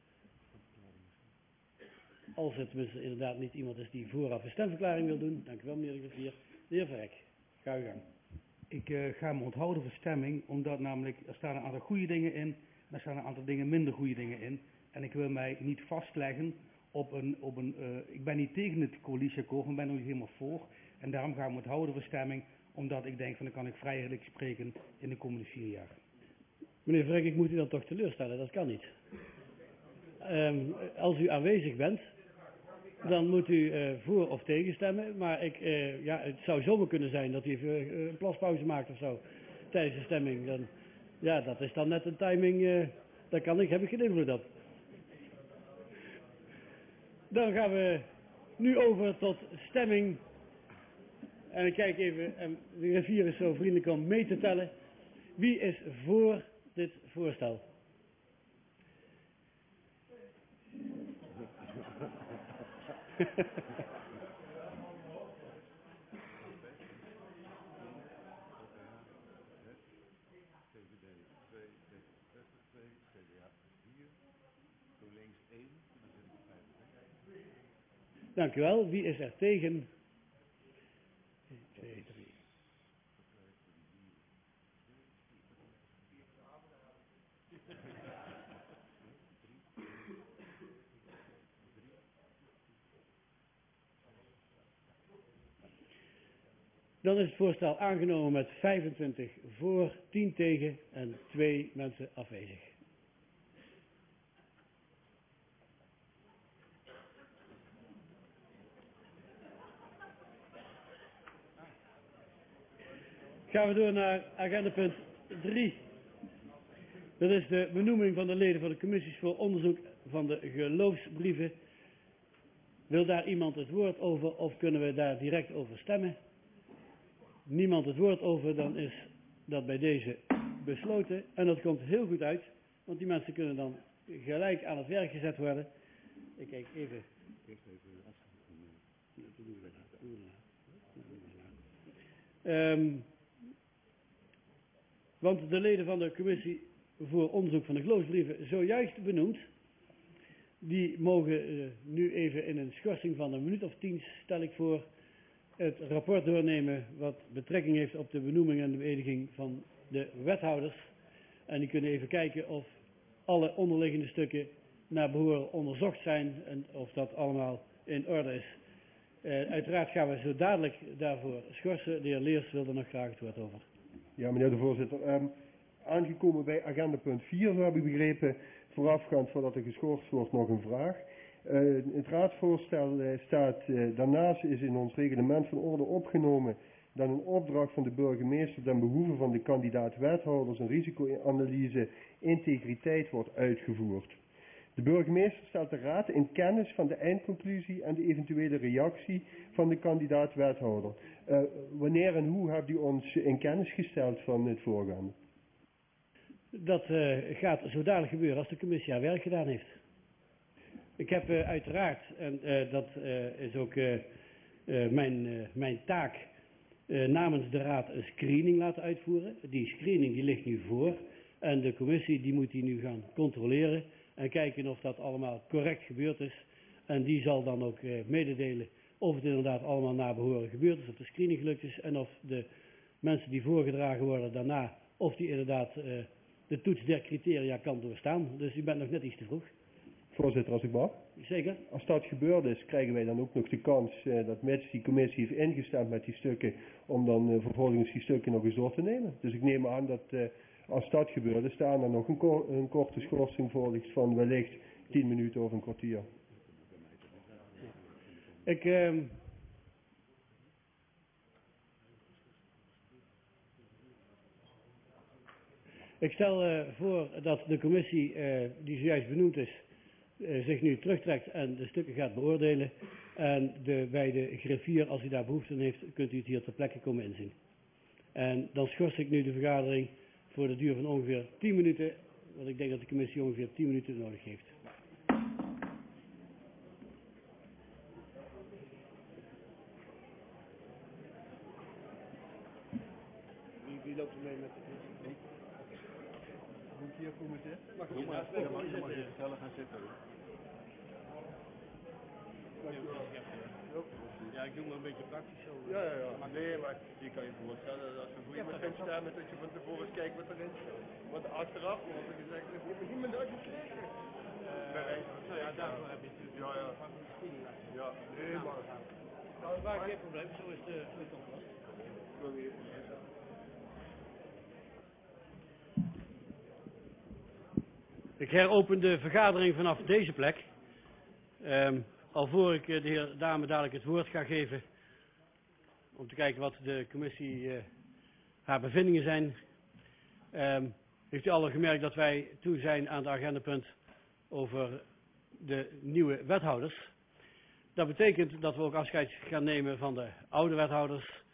Als het tenminste inderdaad niet iemand is die vooraf een stemverklaring wil doen. Dank u wel, meneer de griffier. De heer Verrek, ga uw gang. Ik uh, ga me onthouden van stemming, omdat namelijk er staan een aantal goede dingen in en er staan een aantal dingen minder goede dingen in. En ik wil mij niet vastleggen op een, op een uh, ik ben niet tegen het coalitieakkoord, maar ben er niet helemaal voor. En daarom ga ik me onthouden van stemming, omdat ik denk van dan kan ik vrijelijk spreken in de komende vier jaar. Meneer Verrek, ik moet u dan toch teleurstellen, dat kan niet. Um, als u aanwezig bent, dan moet u uh, voor of tegen stemmen. Maar ik, uh, ja, het zou zomaar kunnen zijn dat u even uh, een plaspauze maakt of zo tijdens de stemming. Dan, ja, dat is dan net een timing, uh, daar kan ik, heb ik geen invloed op. Dan gaan we nu over tot stemming. En ik kijk even, en de griffier is zo vriendelijk om mee te tellen. Wie is voor dit voorstel? Dank u wel. Wie is er tegen? een, twee, drie. Dan is het voorstel aangenomen met vijfentwintig voor, tien tegen en twee mensen afwezig. Gaan we door naar agenda punt drie. Dat is de benoeming van de leden van de commissies voor onderzoek van de geloofsbrieven. Wil daar iemand het woord over of kunnen we daar direct over stemmen? Niemand het woord over, dan is dat bij deze besloten. En dat komt heel goed uit, want die mensen kunnen dan gelijk aan het werk gezet worden. Ik kijk even. Um, want de leden van de commissie voor onderzoek van de geloofsbrieven zojuist benoemd, die mogen uh, nu even in een schorsing van een minuut of tien, stel ik voor, het rapport doornemen wat betrekking heeft op de benoeming en de beëdiging van de wethouders. En die kunnen even kijken of alle onderliggende stukken naar behoren onderzocht zijn en of dat allemaal in orde is. Uh, uiteraard gaan we zo dadelijk daarvoor schorsen. De heer Leers wilde nog graag het woord over. Ja, meneer de voorzitter. Um, aangekomen bij agenda punt vier, zo heb ik begrepen, voorafgaand voordat er geschorst wordt, nog een vraag. Uh, het raadsvoorstel uh, staat, uh, daarnaast is in ons reglement van orde opgenomen dat een opdracht van de burgemeester ten behoeve van de kandidaat-wethouders een risicoanalyse integriteit wordt uitgevoerd. De burgemeester stelt de raad in kennis van de eindconclusie en de eventuele reactie van de kandidaat-wethouder. Uh, wanneer en hoe hebt u ons in kennis gesteld van het voorgaande? Dat uh, gaat zo dadelijk gebeuren als de commissie haar werk gedaan heeft. Ik heb uh, uiteraard, en uh, dat uh, is ook uh, uh, mijn, uh, mijn taak, uh, namens de raad een screening laten uitvoeren. Die screening die ligt nu voor en de commissie die moet die nu gaan controleren en kijken of dat allemaal correct gebeurd is. En die zal dan ook uh, mededelen of het inderdaad allemaal naar behoren gebeurd is, of de screening gelukt is en of de mensen die voorgedragen worden daarna, of die inderdaad uh, de toets der criteria kan doorstaan. Dus u bent nog net iets te vroeg. Voorzitter, als ik mag. Zeker. Als dat gebeurd is, krijgen wij dan ook nog de kans uh, dat mits die commissie heeft ingestemd met die stukken, om dan uh, vervolgens die stukken nog eens door te nemen. Dus ik neem aan dat uh, als dat gebeurt is, daar dan nog een, ko een korte schorsing volgt van wellicht tien minuten of een kwartier. Ik... Uh... Ik stel uh, voor dat de commissie uh, die zojuist benoemd is, uh, zich nu terugtrekt en de stukken gaat beoordelen. En de, bij de griffier, als u daar behoefte aan heeft, kunt u het hier ter plekke komen inzien. En dan schors ik nu de vergadering voor de duur van ongeveer tien minuten, want ik denk dat de commissie ongeveer tien minuten nodig heeft. Wie, wie loopt er mee met de commissie? Moet ik hier komen zitten? Mag ik Doe maar, hier ja, mag je mag je gezellig gaan zitten. Ja, ik doe maar een beetje praktisch zo. Ja, ja, ja. Nee, maar je kan je voorstellen dat als je voor iemand kunt stemmen, dat je van tevoren eens kijkt wat erin staat. Want achteraf wordt er gezegd, dat heeft niemand uitgekregen. Nou ja, daarvoor heb je natuurlijk Ja, ja. Ja, nee, maar... Dat is geen probleem, zo is de oplossing. Ik heropen de vergadering vanaf deze plek. Um, alvorens ik de heer Dame dadelijk het woord ga geven, om te kijken wat de commissie uh, haar bevindingen zijn. Um, heeft u al gemerkt dat wij toe zijn aan het agendapunt over de nieuwe wethouders. Dat betekent dat we ook afscheid gaan nemen van de oude wethouders.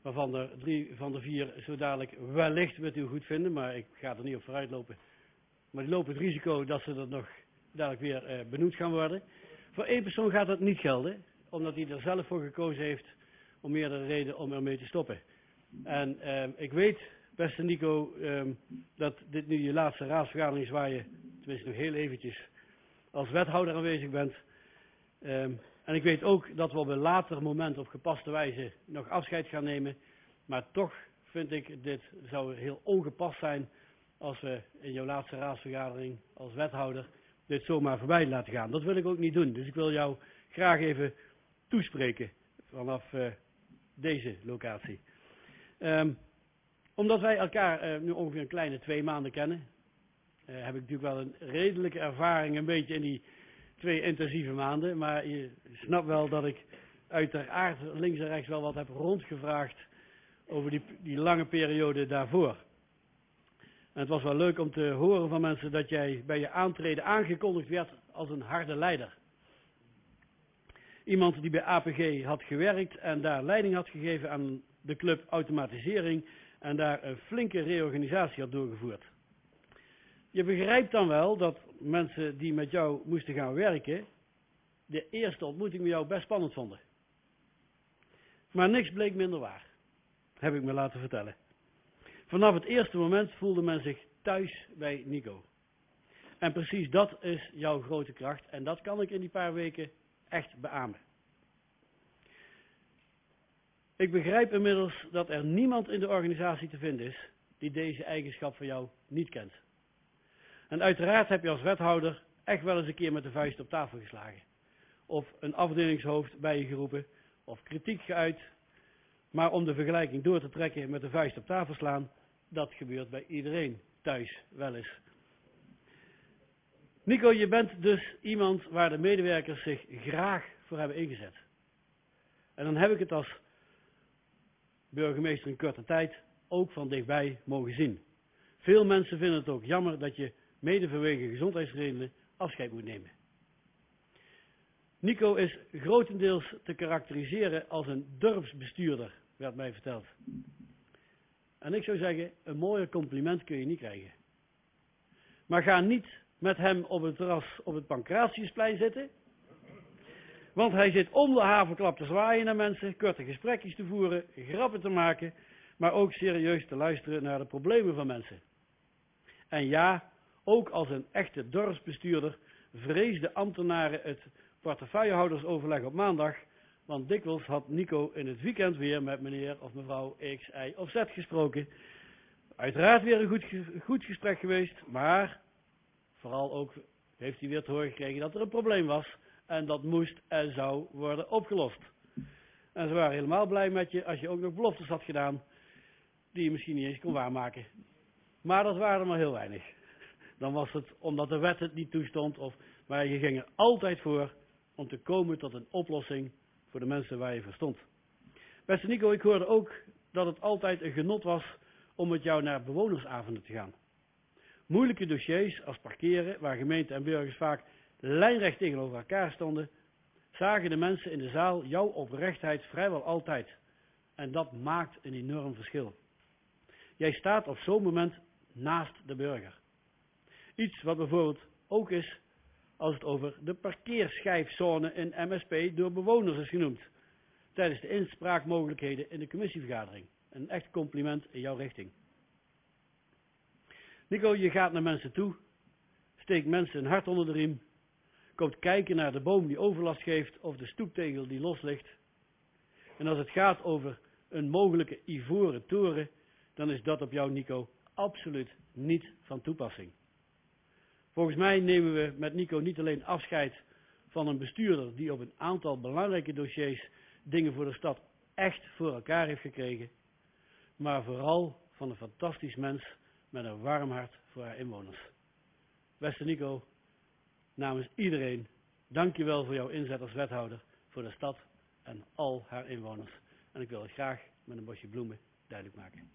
waarvan er drie van de vier zo dadelijk wellicht met u goed vinden, maar ik ga er niet op vooruit lopen. Maar die lopen het risico dat ze er nog dadelijk weer uh, benoemd gaan worden. Voor één persoon gaat dat niet gelden, omdat hij er zelf voor gekozen heeft om meerdere redenen om ermee te stoppen. En uh, ik weet, beste Nico, uh, dat dit nu je laatste raadsvergadering is waar je, tenminste nog heel eventjes, als wethouder aanwezig bent. Uh, en ik weet ook dat we op een later moment op gepaste wijze nog afscheid gaan nemen. Maar toch vind ik, dit zou heel ongepast zijn als we in jouw laatste raadsvergadering als wethouder dit zomaar voorbij laten gaan. Dat wil ik ook niet doen. Dus ik wil jou graag even toespreken vanaf uh, deze locatie. Um, omdat wij elkaar uh, nu ongeveer een kleine twee maanden kennen, uh, heb ik natuurlijk wel een redelijke ervaring een beetje in die twee intensieve maanden. Maar je snapt wel dat ik uiteraard links en rechts wel wat heb rondgevraagd over die, die lange periode daarvoor. En het was wel leuk om te horen van mensen dat jij bij je aantreden aangekondigd werd als een harde leider. Iemand die bij A P G had gewerkt en daar leiding had gegeven aan de club automatisering en daar een flinke reorganisatie had doorgevoerd. Je begrijpt dan wel dat mensen die met jou moesten gaan werken, de eerste ontmoeting met jou best spannend vonden. Maar niks bleek minder waar, heb ik me laten vertellen. Vanaf het eerste moment voelde men zich thuis bij Nico. En precies dat is jouw grote kracht en dat kan ik in die paar weken echt beamen. Ik begrijp inmiddels dat er niemand in de organisatie te vinden is die deze eigenschap van jou niet kent. En uiteraard heb je als wethouder echt wel eens een keer met de vuist op tafel geslagen. Of een afdelingshoofd bij je geroepen, of kritiek geuit. Maar om de vergelijking door te trekken met de vuist op tafel slaan, dat gebeurt bij iedereen thuis wel eens. Nico, je bent dus iemand waar de medewerkers zich graag voor hebben ingezet. En dan heb ik het als burgemeester in korte tijd ook van dichtbij mogen zien. Veel mensen vinden het ook jammer dat je mede vanwege gezondheidsredenen afscheid moet nemen. Nico is grotendeels te karakteriseren als een dorpsbestuurder, werd mij verteld. En ik zou zeggen, een mooier compliment kun je niet krijgen. Maar ga niet met hem op het terras op het Pancratiusplein zitten. Want hij zit om de haverklap te zwaaien naar mensen, korte gesprekjes te voeren, grappen te maken, maar ook serieus te luisteren naar de problemen van mensen. En ja, ook als een echte dorpsbestuurder vreesden ambtenaren het portefeuillehoudersoverleg op maandag, want dikwijls had Nico in het weekend weer met meneer of mevrouw X, Y of Z gesproken. Uiteraard weer een goed, goed gesprek geweest, maar vooral ook heeft hij weer te horen gekregen dat er een probleem was en dat moest en zou worden opgelost. En ze waren helemaal blij met je als je ook nog beloftes had gedaan die je misschien niet eens kon waarmaken. Maar dat waren er maar heel weinig. Dan was het omdat de wet het niet toestond, of, maar je ging er altijd voor om te komen tot een oplossing voor de mensen waar je voor stond. Beste Nico, ik hoorde ook dat het altijd een genot was om met jou naar bewonersavonden te gaan. Moeilijke dossiers als parkeren, waar gemeente en burgers vaak lijnrecht tegenover elkaar stonden, zagen de mensen in de zaal jouw oprechtheid vrijwel altijd. En dat maakt een enorm verschil. Jij staat op zo'n moment naast de burger. Iets wat bijvoorbeeld ook is als het over de parkeerschijfzone in M S P door bewoners is genoemd, tijdens de inspraakmogelijkheden in de commissievergadering. Een echt compliment in jouw richting. Nico, je gaat naar mensen toe, steekt mensen een hart onder de riem, komt kijken naar de boom die overlast geeft of de stoeptegel die los ligt. En als het gaat over een mogelijke ivoren toren, dan is dat op jou, Nico, absoluut niet van toepassing. Volgens mij nemen we met Nico niet alleen afscheid van een bestuurder die op een aantal belangrijke dossiers dingen voor de stad echt voor elkaar heeft gekregen, maar vooral van een fantastisch mens met een warm hart voor haar inwoners. Beste Nico, namens iedereen, dank je wel voor jouw inzet als wethouder voor de stad en al haar inwoners. En ik wil het graag met een bosje bloemen duidelijk maken.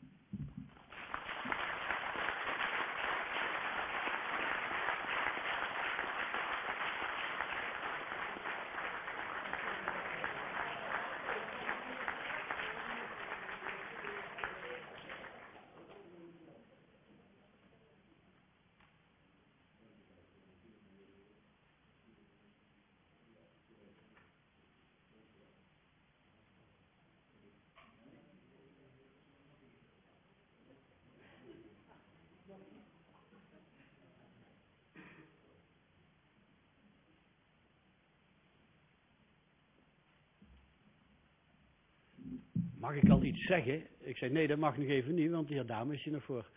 mag ik al iets zeggen? Ik zei, nee, dat mag nog even niet, want de heer Dame is hier nog voor.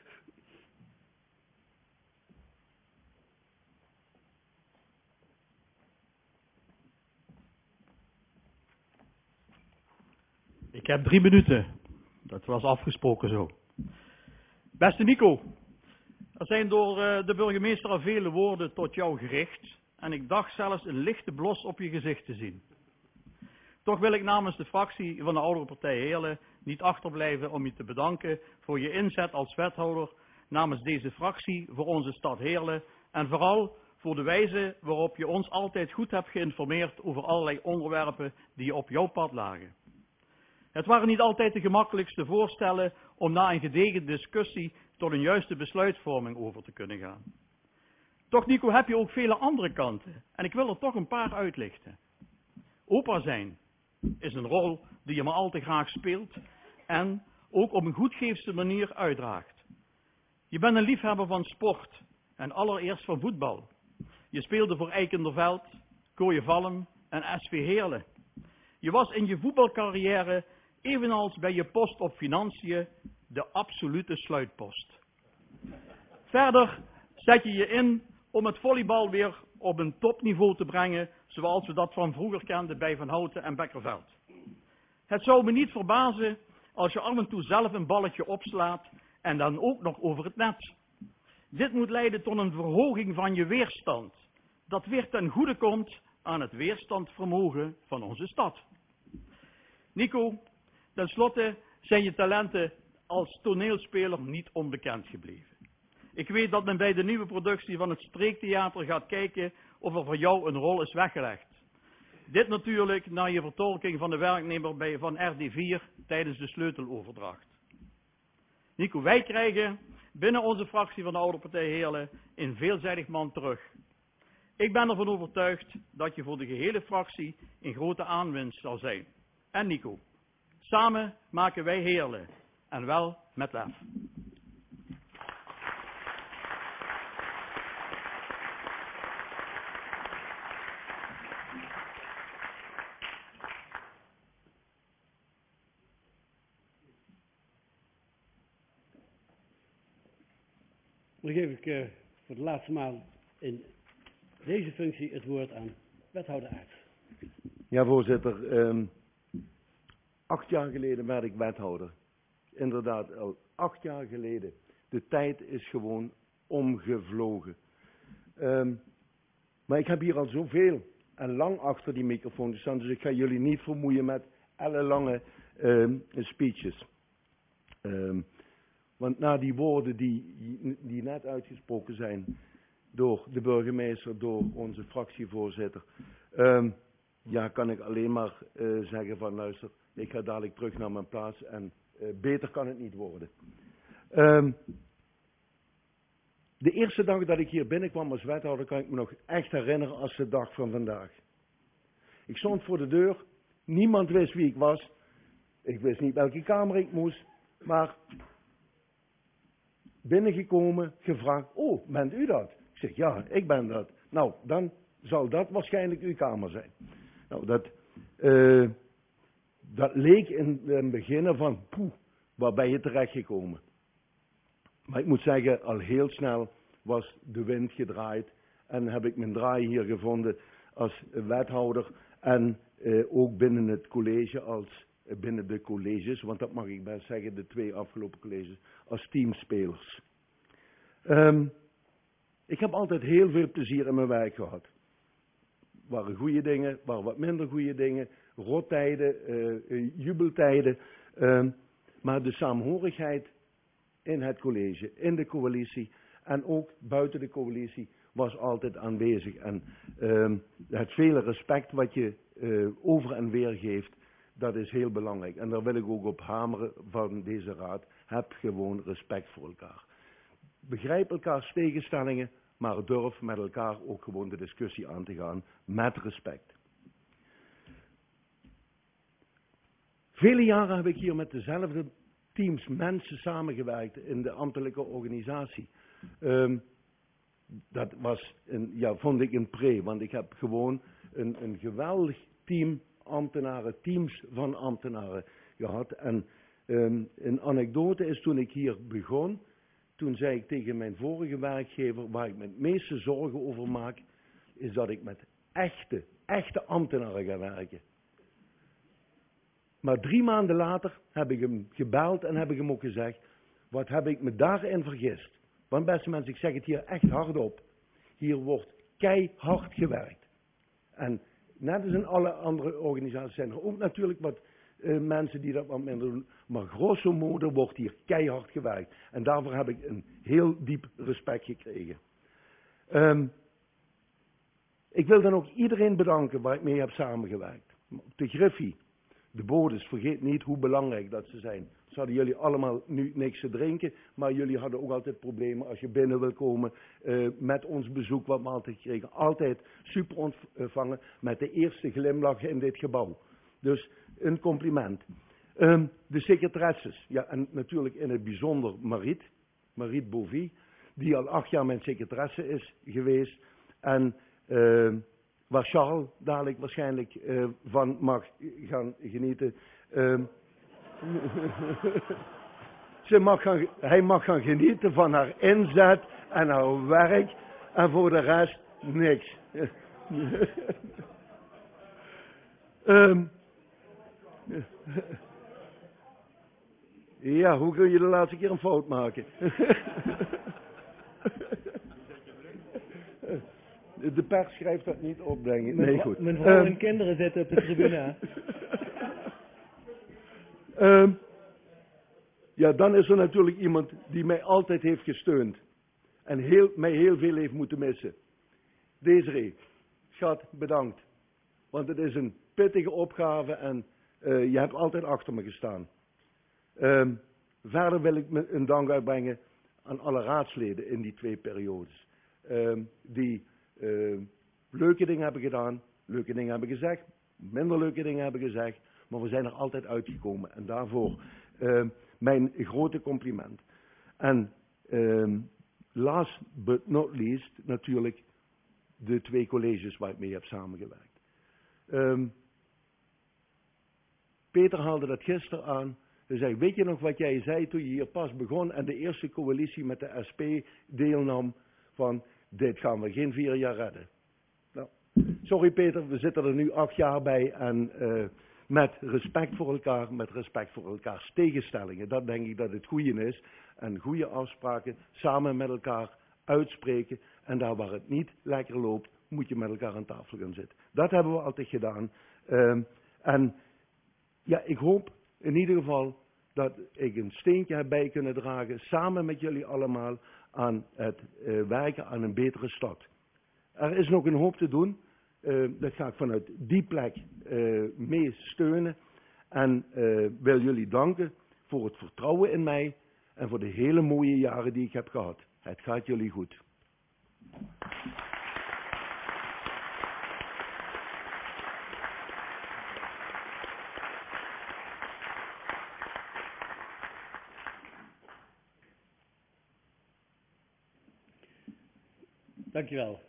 Ik heb drie minuten. Dat was afgesproken zo. Beste Nico, er zijn door uh, de burgemeester al vele woorden tot jou gericht. En ik dacht zelfs een lichte blos op je gezicht te zien. Toch wil ik namens de fractie van de oudere partij Heerlen niet achterblijven om je te bedanken voor je inzet als wethouder namens deze fractie voor onze stad Heerlen. En vooral voor de wijze waarop je ons altijd goed hebt geïnformeerd over allerlei onderwerpen die op jouw pad lagen. Het waren niet altijd de gemakkelijkste voorstellen om na een gedegen discussie tot een juiste besluitvorming over te kunnen gaan. Toch, Nico, heb je ook vele andere kanten en ik wil er toch een paar uitlichten. Opa zijn is een rol die je maar al te graag speelt en ook op een goedgeefste manier uitdraagt. Je bent een liefhebber van sport en allereerst van voetbal. Je speelde voor Eikenderveld, Kooienvalm en S V Heerlen. Je was in je voetbalcarrière, evenals bij je post op financiën, de absolute sluitpost. Verder zet je je in om het volleybal weer op een topniveau te brengen, zoals we dat van vroeger kenden bij Van Houten en Bekkerveld. Het zou me niet verbazen als je af en toe zelf een balletje opslaat en dan ook nog over het net. Dit moet leiden tot een verhoging van je weerstand, dat weer ten goede komt aan het weerstandvermogen van onze stad. Nico, tenslotte zijn je talenten als toneelspeler niet onbekend gebleven. Ik weet dat men bij de nieuwe productie van het Streektheater gaat kijken of er voor jou een rol is weggelegd. Dit natuurlijk na je vertolking van de werknemer bij, van R D vier tijdens de sleuteloverdracht. Nico, wij krijgen binnen onze fractie van de Oude Partij Heerlen een veelzijdig man terug. Ik ben ervan overtuigd dat je voor de gehele fractie een grote aanwinst zal zijn. En Nico, samen maken wij Heerlen en wel met lef. Dan geef ik uh, voor de laatste maal in deze functie het woord aan wethouder Aerts. Ja, voorzitter. Um, acht jaar geleden werd ik wethouder. Inderdaad, al acht jaar geleden. De tijd is gewoon omgevlogen. Um, maar ik heb hier al zoveel en lang achter die microfoon gestaan, dus ik ga jullie niet vermoeien met ellenlange um, speeches. Um, Want na die woorden die, die net uitgesproken zijn door de burgemeester, door onze fractievoorzitter, um, ja, kan ik alleen maar uh, zeggen van luister, ik ga dadelijk terug naar mijn plaats en uh, beter kan het niet worden. Um, de eerste dag dat ik hier binnenkwam als wethouder kan ik me nog echt herinneren als de dag van vandaag. Ik stond voor de deur, niemand wist wie ik was, ik wist niet welke kamer ik moest, maar binnengekomen, gevraagd, oh, bent u dat? Ik zeg, ja, ik ben dat. Nou, dan zal dat waarschijnlijk uw kamer zijn. Nou, dat, uh, dat leek in het begin van, poeh, waar ben je terechtgekomen? Maar ik moet zeggen, al heel snel was de wind gedraaid en heb ik mijn draai hier gevonden als wethouder en uh, ook binnen het college als binnen de colleges, want dat mag ik best zeggen, de twee afgelopen colleges, als teamspelers. Um, ik heb altijd heel veel plezier in mijn werk gehad. Er waren goede dingen, er waren wat minder goede dingen, rottijden, uh, uh, jubeltijden, um, maar de saamhorigheid in het college, in de coalitie en ook buiten de coalitie was altijd aanwezig. En um, het vele respect wat je uh, over en weer geeft, dat is heel belangrijk. En daar wil ik ook op hameren van deze raad. Heb gewoon respect voor elkaar. Begrijp elkaars tegenstellingen, maar durf met elkaar ook gewoon de discussie aan te gaan met respect. Vele jaren heb ik hier met dezelfde teams mensen samengewerkt in de ambtelijke organisatie. Um, dat was, een, ja, vond ik een pre, want ik heb gewoon een, een geweldig team ambtenaren, teams van ambtenaren gehad. En um, een anekdote is toen ik hier begon, toen zei ik tegen mijn vorige werkgever, waar ik me het meeste zorgen over maak, is dat ik met echte, echte ambtenaren ga werken. Maar drie maanden later heb ik hem gebeld en heb ik hem ook gezegd, wat heb ik me daarin vergist. Want beste mensen, ik zeg het hier echt hardop. Hier wordt keihard gewerkt. En net als in alle andere organisaties zijn er ook natuurlijk wat uh, mensen die dat wat minder doen. Maar grosso modo wordt hier keihard gewerkt. En daarvoor heb ik een heel diep respect gekregen. Um, ik wil dan ook iedereen bedanken waar ik mee heb samengewerkt. De Griffie, de bodes, vergeet niet hoe belangrijk dat ze zijn. Ze hadden jullie allemaal nu niks te drinken, maar jullie hadden ook altijd problemen als je binnen wil komen uh, met ons bezoek wat we altijd kregen. Altijd super ontvangen met de eerste glimlach in dit gebouw. Dus een compliment. Um, de secretaresses, ja, en natuurlijk in het bijzonder Mariet, Mariet Bovie, die al acht jaar mijn secretaresse is geweest en uh, waar Charles dadelijk waarschijnlijk uh, van mag gaan genieten. Uh, Ze mag gaan, hij mag gaan genieten van haar inzet en haar werk en voor de rest niks. um, ja, hoe kun je de laatste keer een fout maken? De pers schrijft dat niet op, denk ik. Nee, goed. Mijn vrouw um, en kinderen zitten op de tribune. um, ja, dan is er natuurlijk iemand die mij altijd heeft gesteund. En heel, mij heel veel heeft moeten missen. Desiree, schat, bedankt. Want het is een pittige opgave en uh, je hebt altijd achter me gestaan. Um, verder wil ik me een dank uitbrengen aan alle raadsleden in die twee periodes. Um, die uh, leuke dingen hebben gedaan, leuke dingen hebben gezegd, minder leuke dingen hebben gezegd. Maar we zijn er altijd uitgekomen en daarvoor uh, mijn grote compliment. En uh, last but not least natuurlijk de twee colleges waar ik mee heb samengewerkt. Um, Peter haalde dat gisteren aan. Hij zei, weet je nog wat jij zei toen je hier pas begon en de eerste coalitie met de S P deelnam van dit gaan we geen vier jaar redden. Nou, sorry Peter, we zitten er nu acht jaar bij en uh, met respect voor elkaar, met respect voor elkaars tegenstellingen. Dat denk ik dat het goede is. En goede afspraken samen met elkaar uitspreken. En daar waar het niet lekker loopt, moet je met elkaar aan tafel gaan zitten. Dat hebben we altijd gedaan. Uh, en ja, ik hoop in ieder geval dat ik een steentje heb bij kunnen dragen, samen met jullie allemaal, aan het uh, werken aan een betere stad. Er is nog een hoop te doen. Uh, dat ga ik vanuit die plek uh, mee steunen. En uh, wil jullie danken voor het vertrouwen in mij en voor de hele mooie jaren die ik heb gehad. Het gaat jullie goed. Dankjewel.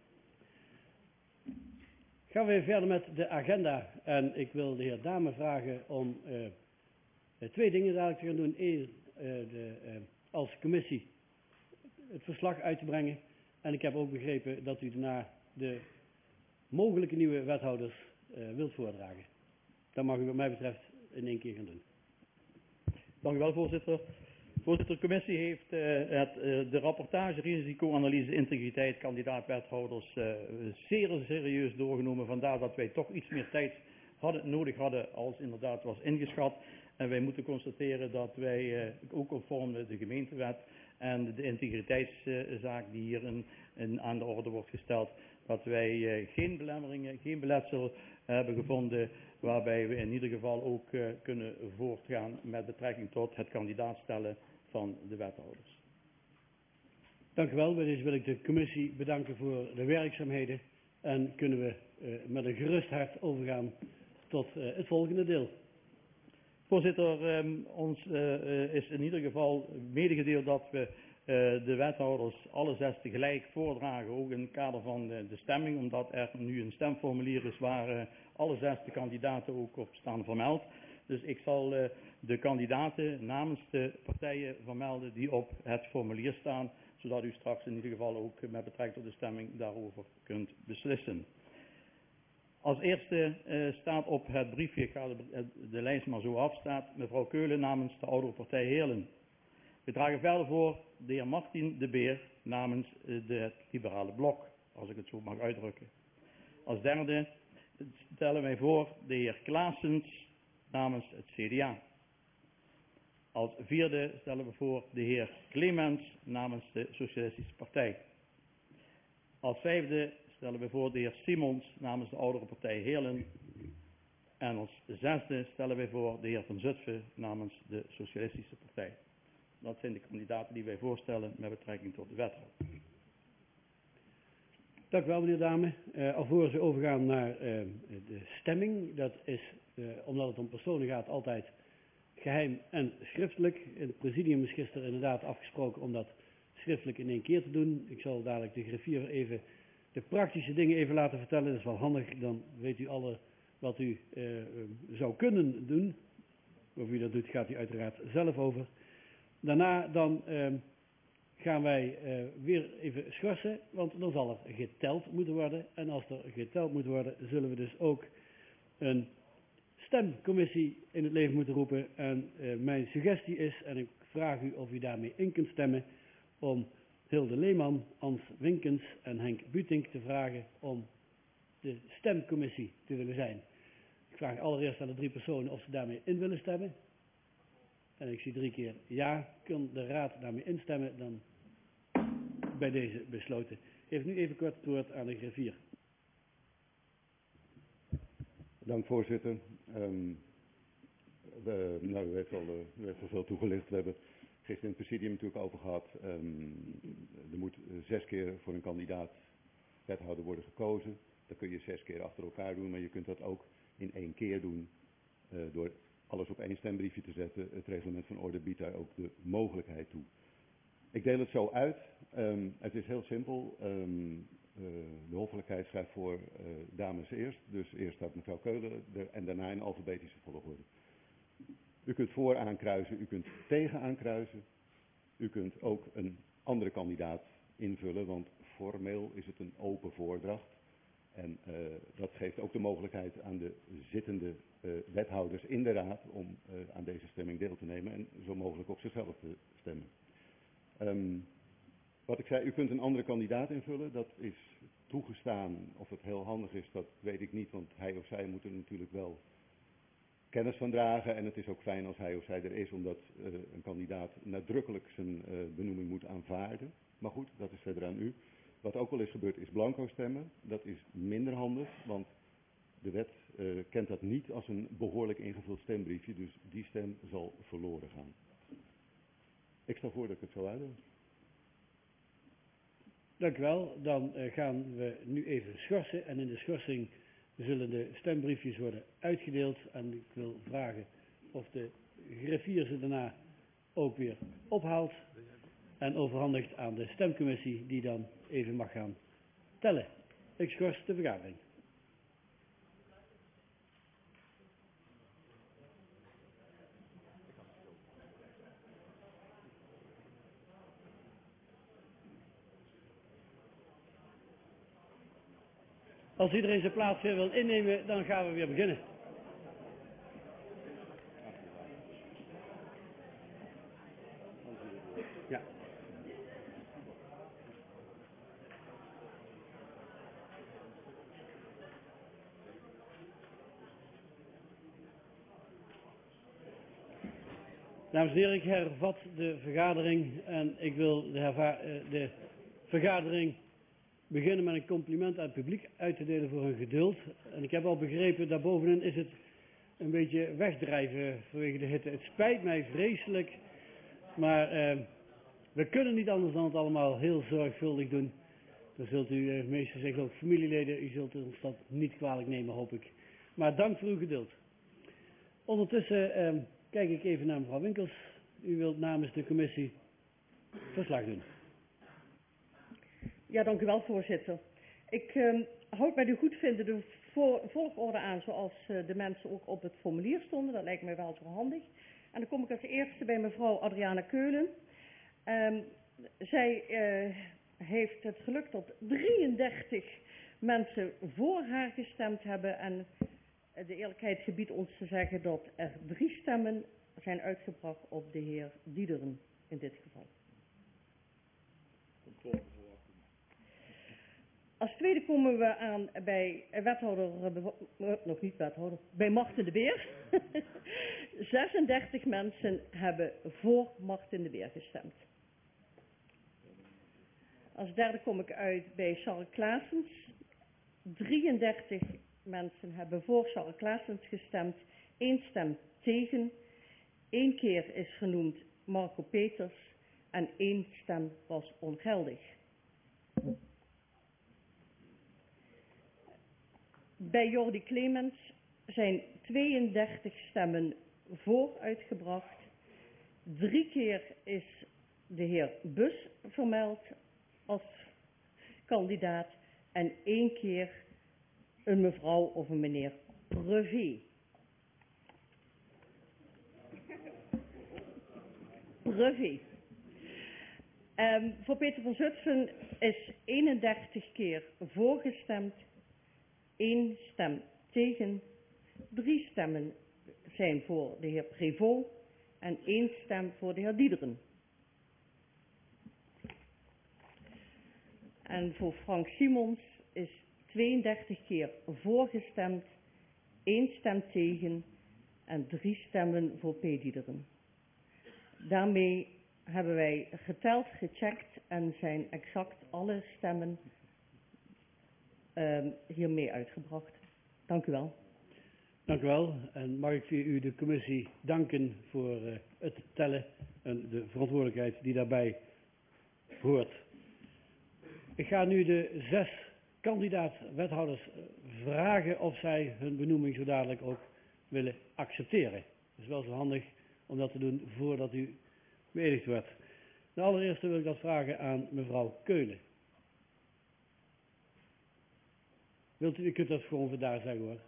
Gaan we verder met de agenda. En ik wil de heer Dame vragen om uh, twee dingen dadelijk te gaan doen. Eén, uh, de, uh, als commissie het verslag uit te brengen. En ik heb ook begrepen dat u daarna de mogelijke nieuwe wethouders uh, wilt voordragen. Dat mag u wat mij betreft in één keer gaan doen. Dank u wel, voorzitter. Voorzitter, de commissie heeft uh, het, uh, de rapportage, risicoanalyse, integriteit, kandidaat-wethouders uh, zeer serieus doorgenomen. Vandaar dat wij toch iets meer tijd hadden, nodig hadden als inderdaad was ingeschat. En wij moeten constateren dat wij uh, ook conform de gemeentewet en de integriteitszaak uh, die hier in, in aan de orde wordt gesteld, dat wij uh, geen belemmeringen, geen beletsel hebben gevonden, waarbij we in ieder geval ook uh, kunnen voortgaan met betrekking tot het kandidaat stellen van de wethouders. Dank u wel. Bij deze wil ik de commissie bedanken voor de werkzaamheden en kunnen we uh, met een gerust hart overgaan tot uh, het volgende deel. Voorzitter, um, ons uh, is in ieder geval medegedeeld dat we uh, de wethouders alle zes tegelijk voordragen, ook in het kader van de, de stemming, omdat er nu een stemformulier is waar uh, alle zes de kandidaten ook op staan vermeld. Dus ik zal uh, de kandidaten namens de partijen vermelden die op het formulier staan, zodat u straks in ieder geval ook met betrekking tot de stemming daarover kunt beslissen. Als eerste uh, staat op het briefje, ik ga de, de lijst maar zo af, staat mevrouw Keulen namens de oudere partij Heerlen. We dragen verder voor de heer Martin de Beer namens uh, de, het liberale blok, als ik het zo mag uitdrukken. Als derde stellen wij voor de heer Klaasens namens het C D A. Als vierde stellen we voor de heer Clemens namens de Socialistische Partij. Als vijfde stellen we voor de heer Simons namens de oudere partij Heerlen. En als zesde stellen we voor de heer Van Zutphen namens de Socialistische Partij. Dat zijn de kandidaten die wij voorstellen met betrekking tot de wethouder. Dank u wel, meneer Dame. Uh, alvorens we overgaan naar uh, de stemming, dat is, uh, omdat het om personen gaat, altijd geheim en schriftelijk. In het presidium is gisteren inderdaad afgesproken om dat schriftelijk in één keer te doen. Ik zal dadelijk de griffier even de praktische dingen even laten vertellen. Dat is wel handig, dan weet u alle wat u uh, zou kunnen doen. Of u dat doet, gaat u uiteraard zelf over. Daarna dan uh, gaan wij uh, weer even schorsen, want dan zal er geteld moeten worden. En als er geteld moet worden, zullen we dus ook een stemcommissie in het leven moeten roepen. En uh, mijn suggestie is, en ik vraag u of u daarmee in kunt stemmen, om Hilde Leeman, Ans Winkens en Henk Butink te vragen om de stemcommissie te willen zijn. Ik vraag allereerst aan de drie personen of ze daarmee in willen stemmen. En ik zie drie keer ja, kan de raad daarmee instemmen, dan bij deze besloten. Ik geef nu even kort het woord aan de griffier. Dank voorzitter. Um, we, nou, u heeft al, uh, u heeft al veel toegelicht. We hebben gisteren in het presidium natuurlijk over gehad. Um, er moet uh, zes keer voor een kandidaat wethouder worden gekozen. Dat kun je zes keer achter elkaar doen, maar je kunt dat ook in één keer doen uh, door alles op één stembriefje te zetten. Het reglement van orde biedt daar ook de mogelijkheid toe. Ik deel het zo uit. Um, het is heel simpel. Um, uh, de hoffelijkheid schrijft voor uh, dames eerst. Dus eerst staat mevrouw Keulen de, en daarna in alfabetische volgorde. U kunt voor aankruisen, u kunt tegen aankruisen. U kunt ook een andere kandidaat invullen, want formeel is het een open voordracht. En uh, dat geeft ook de mogelijkheid aan de zittende uh, wethouders in de raad om uh, aan deze stemming deel te nemen en zo mogelijk op zichzelf te stemmen. Um, wat ik zei, u kunt een andere kandidaat invullen, dat is toegestaan. Of het heel handig is, dat weet ik niet, want hij of zij moet er natuurlijk wel kennis van dragen. En het is ook fijn als hij of zij er is, omdat uh, een kandidaat nadrukkelijk zijn uh, benoeming moet aanvaarden. Maar goed, dat is verder aan u. Wat ook al is gebeurd is blanco stemmen. Dat is minder handig, want de wet uh, kent dat niet als een behoorlijk ingevuld stembriefje. Dus die stem zal verloren gaan. Ik stel voor dat ik het zo uitdoe. Dank u wel. Dan uh, gaan we nu even schorsen. En in de schorsing zullen de stembriefjes worden uitgedeeld. En ik wil vragen of de griffier ze daarna ook weer ophaalt. En overhandigt aan de stemcommissie die dan even mag gaan tellen. Ik schors de vergadering. Als iedereen zijn plaats weer wil innemen, dan gaan we weer beginnen. Ja. Dames en heren, ik hervat de vergadering en ik wil de, herva- de vergadering beginnen met een compliment aan het publiek uit te delen voor hun geduld. En ik heb al begrepen, daarbovenin is het een beetje wegdrijven vanwege de hitte. Het spijt mij vreselijk, maar eh, we kunnen niet anders dan het allemaal heel zorgvuldig doen. Dan zult u, eh, meestal zeggen ook familieleden, u zult ons dat niet kwalijk nemen, hoop ik. Maar dank voor uw geduld. Ondertussen eh, kijk ik even naar mevrouw Winkels. U wilt namens de commissie verslag doen. Ja, dank u wel, voorzitter. Ik uh, houd bij de goedvinden de voor, volgorde aan zoals uh, de mensen ook op het formulier stonden. Dat lijkt mij wel zo handig. En dan kom ik als eerste bij mevrouw Adriana Keulen. Um, zij uh, heeft het geluk dat drieëndertig mensen voor haar gestemd hebben. En de eerlijkheid gebiedt ons te zeggen dat er drie stemmen zijn uitgebracht op de heer Diederen in dit geval. Als tweede komen we aan bij wethouder, uh, nog niet wethouder, bij Marten de Beer. zesendertig mensen hebben voor Marten de Beer gestemd. Als derde kom ik uit bij Charles Claessens. drieëndertig mensen hebben voor Charles Claessens gestemd, één stem tegen. Eén keer is genoemd Marco Peters en één stem was ongeldig. Bij Jordi Clemens zijn tweeëndertig stemmen voor uitgebracht. Drie keer is de heer Bus vermeld als kandidaat en één keer een mevrouw of een meneer Brevet. Brevet. Um, voor Peter van Zutphen is eenendertig keer voorgestemd, één stem tegen, drie stemmen zijn voor de heer Prévost en één stem voor de heer Diederen. En voor Frank Simons is tweeëndertig keer voorgestemd, één stem tegen en drie stemmen voor P. Diederen. Daarmee hebben wij geteld, gecheckt en zijn exact alle stemmen uh, hiermee uitgebracht. Dank u wel. Dank u wel. En mag ik via u de commissie danken voor uh, het tellen en de verantwoordelijkheid die daarbij hoort. Ik ga nu de zes kandidaat-wethouders vragen of zij hun benoeming zo dadelijk ook willen accepteren. Het is wel zo handig om dat te doen voordat u beëdigd wordt. De allereerste wil ik dat vragen aan mevrouw Keulen. Wilt u, u kunt dat gewoon vandaar zeggen hoor.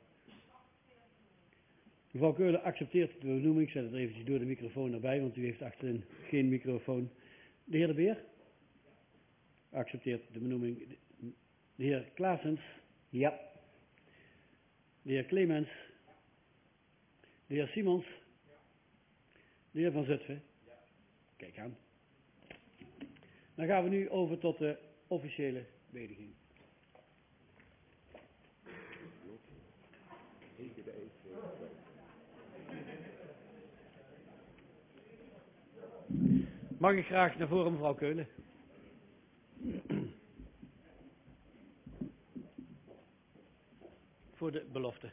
Mevrouw Keulen accepteert de benoeming. Ik zet het eventjes door de microfoon erbij, want u heeft achterin geen microfoon. De heer De Beer accepteert de benoeming. De heer Claessens. Ja. De heer Clemens. De heer Simons. De heer Van Zutphen. Kijk aan. Dan gaan we nu over tot de officiële beëdiging. Mag ik graag naar voren, mevrouw Keulen? Voor de belofte.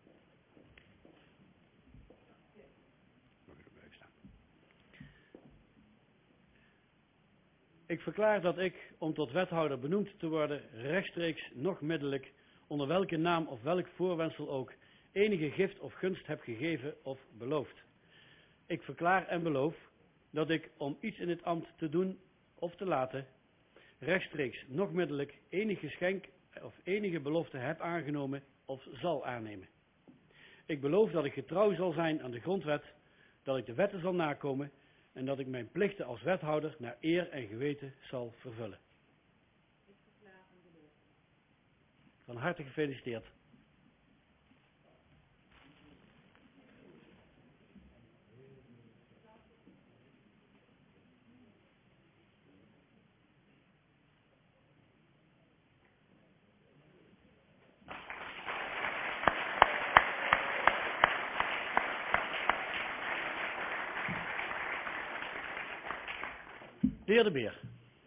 Ik verklaar dat ik, om tot wethouder benoemd te worden, rechtstreeks nog middelijk, onder welke naam of welk voorwendsel ook, enige gift of gunst heb gegeven of beloofd. Ik verklaar en beloof dat ik, om iets in het ambt te doen of te laten, rechtstreeks nog middelijk enig geschenk of enige belofte heb aangenomen of zal aannemen. Ik beloof dat ik getrouw zal zijn aan de grondwet, dat ik de wetten zal nakomen en dat ik mijn plichten als wethouder naar eer en geweten zal vervullen. Van harte gefeliciteerd. De heer De Beer.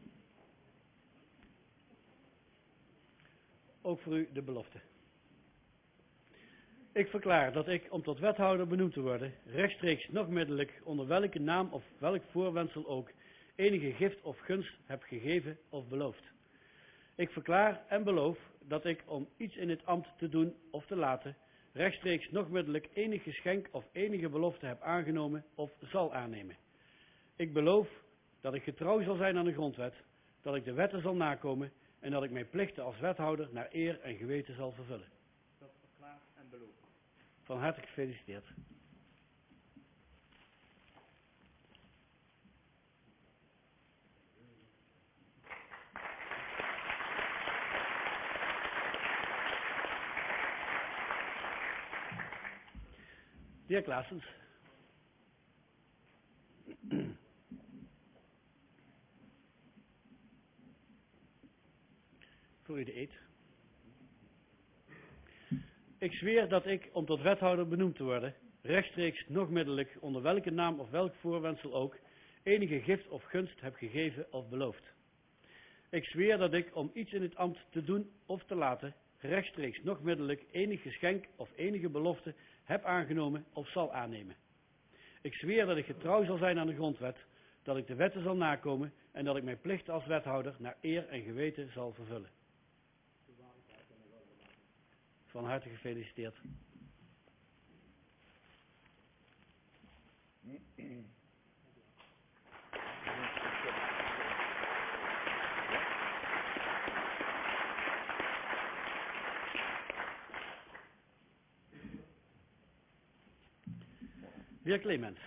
Ook voor u de belofte. Ik verklaar dat ik, om tot wethouder benoemd te worden, rechtstreeks nog middelijk, onder welke naam of welk voorwendsel ook, enige gift of gunst heb gegeven of beloofd. Ik verklaar en beloof dat ik, om iets in het ambt te doen of te laten, rechtstreeks nog middelijk enig geschenk of enige belofte heb aangenomen of zal aannemen. Ik beloof dat ik getrouw zal zijn aan de grondwet, dat ik de wetten zal nakomen en dat ik mijn plichten als wethouder naar eer en geweten zal vervullen. Van harte gefeliciteerd. De heer Klaassens. Voor u de eed. Ik zweer dat ik, om tot wethouder benoemd te worden, rechtstreeks nog middelijk, onder welke naam of welk voorwendsel ook, enige gift of gunst heb gegeven of beloofd. Ik zweer dat ik, om iets in het ambt te doen of te laten, rechtstreeks nog middelijk enig geschenk of enige belofte heb aangenomen of zal aannemen. Ik zweer dat ik getrouw zal zijn aan de grondwet, dat ik de wetten zal nakomen en dat ik mijn plichten als wethouder naar eer en geweten zal vervullen. Van harte gefeliciteerd. De heer Clemens.